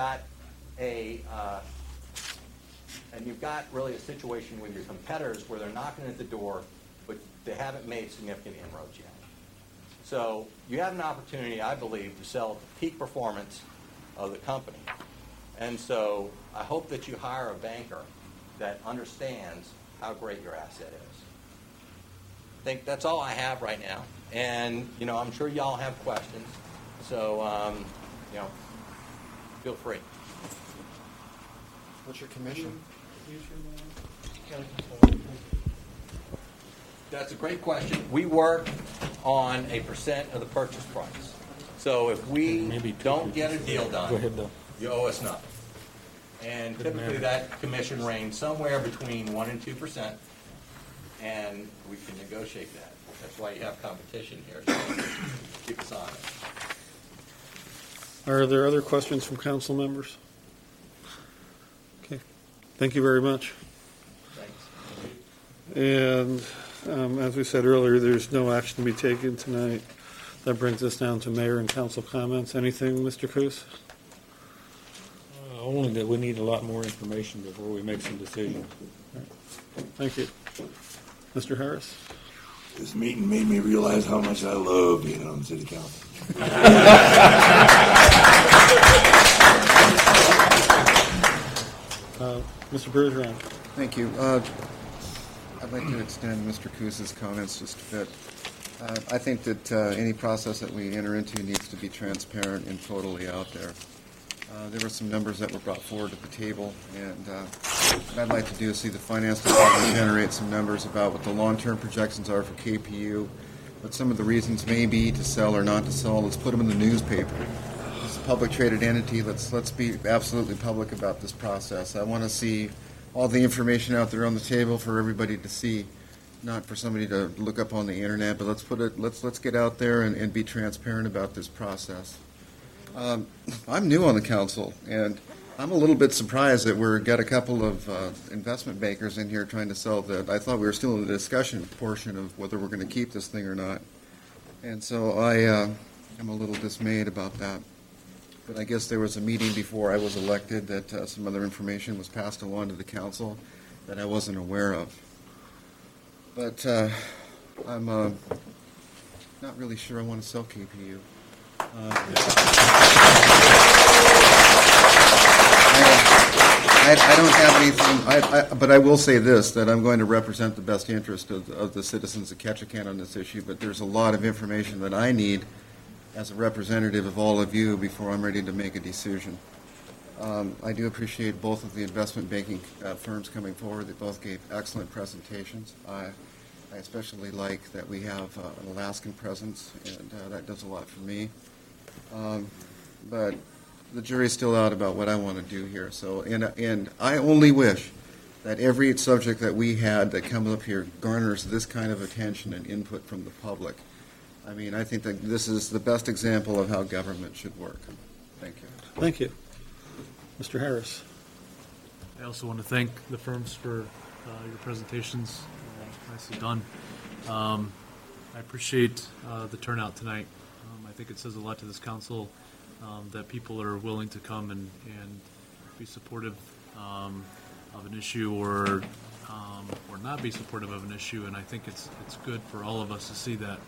got really a situation with your competitors where they're knocking at the door, but they haven't made significant inroads yet. So you have an opportunity, I believe, to sell the peak performance of the company. And so I hope that you hire a banker that understands how great your asset is. I think that's all I have right now. And, you know, I'm sure y'all have questions. So, you know, feel free. What's your commission? That's a great question. We work on a % of the purchase price. So if we don't get a deal done, you owe us nothing. And typically that commission range somewhere between 1 and 2%, and we can negotiate that. That's why you have competition here. So keep us honest. Are there other questions from council members? Okay. Thank you very much. Thanks. And as we said earlier, there's no action to be taken tonight. That brings us down to mayor and council comments. Anything, Mr. Coos? Only that we need a lot more information before we make some decisions. Thank you. Mr. Harris? This meeting made me realize how much I love being on the city council. Mr. Bergeron. Thank you. I'd like to extend Mr. Coos's comments just a bit. I think that any process that we enter into needs to be transparent and totally out there. There were some numbers that were brought forward at the table, and what I'd like to do is see the finance department generate some numbers about what the long-term projections are for KPU, what some of the reasons may be to sell or not to sell. Let's put them in the newspaper. a public traded entity, let's be absolutely public about this process. I want to see all the information out there on the table for everybody to see, not for somebody to look up on the internet, but let's get out there and be transparent about this process. I'm new on the council, and I'm a little bit surprised that we've got a couple of investment bankers in here trying to sell that. I thought we were still in the discussion portion of whether we're going to keep this thing or not. And so I'm a little dismayed about that. But I guess there was a meeting before I was elected that some other information was passed along to the council that I wasn't aware of. But I'm not really sure I want to sell KPU. I don't have anything, but I will say this, that I'm going to represent the best interest of the citizens of Ketchikan on this issue, but there's a lot of information that I need as a representative of all of you before I'm ready to make a decision. I do appreciate both of the investment banking firms coming forward. They both gave excellent presentations. I especially like that we have an Alaskan presence, and that does a lot for me. But the jury's still out about what I want to do here. So, and I only wish that every subject that we had that comes up here garners this kind of attention and input from the public. I mean, I think that this is the best example of how government should work. Thank you. Thank you. Mr. Harris. I also want to thank the firms for your presentations. Nicely done. I appreciate the turnout tonight. I think it says a lot to this council that people are willing to come and be supportive of an issue or not be supportive of an issue, and I think it's good for all of us to see that.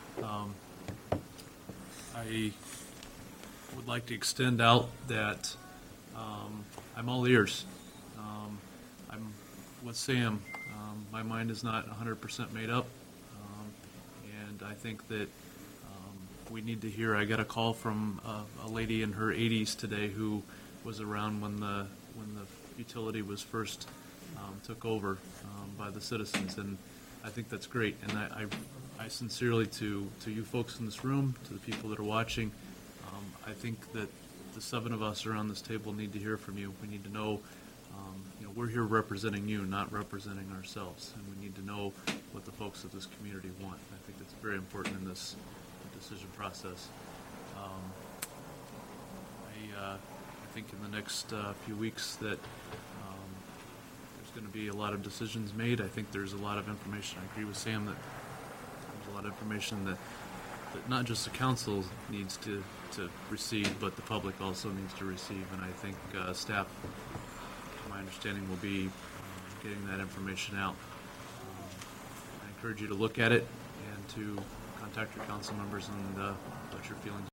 I would like to extend out that I'm all ears. I'm with Sam. My mind is not 100% made up, and I think that we need to hear. I got a call from a lady in her 80s today who was around when the utility was first took over by the citizens, and I think that's great. And I sincerely, to you folks in this room, to the people that are watching, I think that the 7 of us around this table need to hear from you. We need to know, we're here representing you, not representing ourselves, and we need to know what the folks of this community want. I think that's very important in this decision process. I think in the next few weeks that there's going to be a lot of decisions made. I think there's a lot of information. I agree with Sam that there's a lot of information that not just the council needs to receive, but the public also needs to receive. And I think staff, my understanding, will be getting that information out. I encourage you to look at it and to contact your council members and let your feelings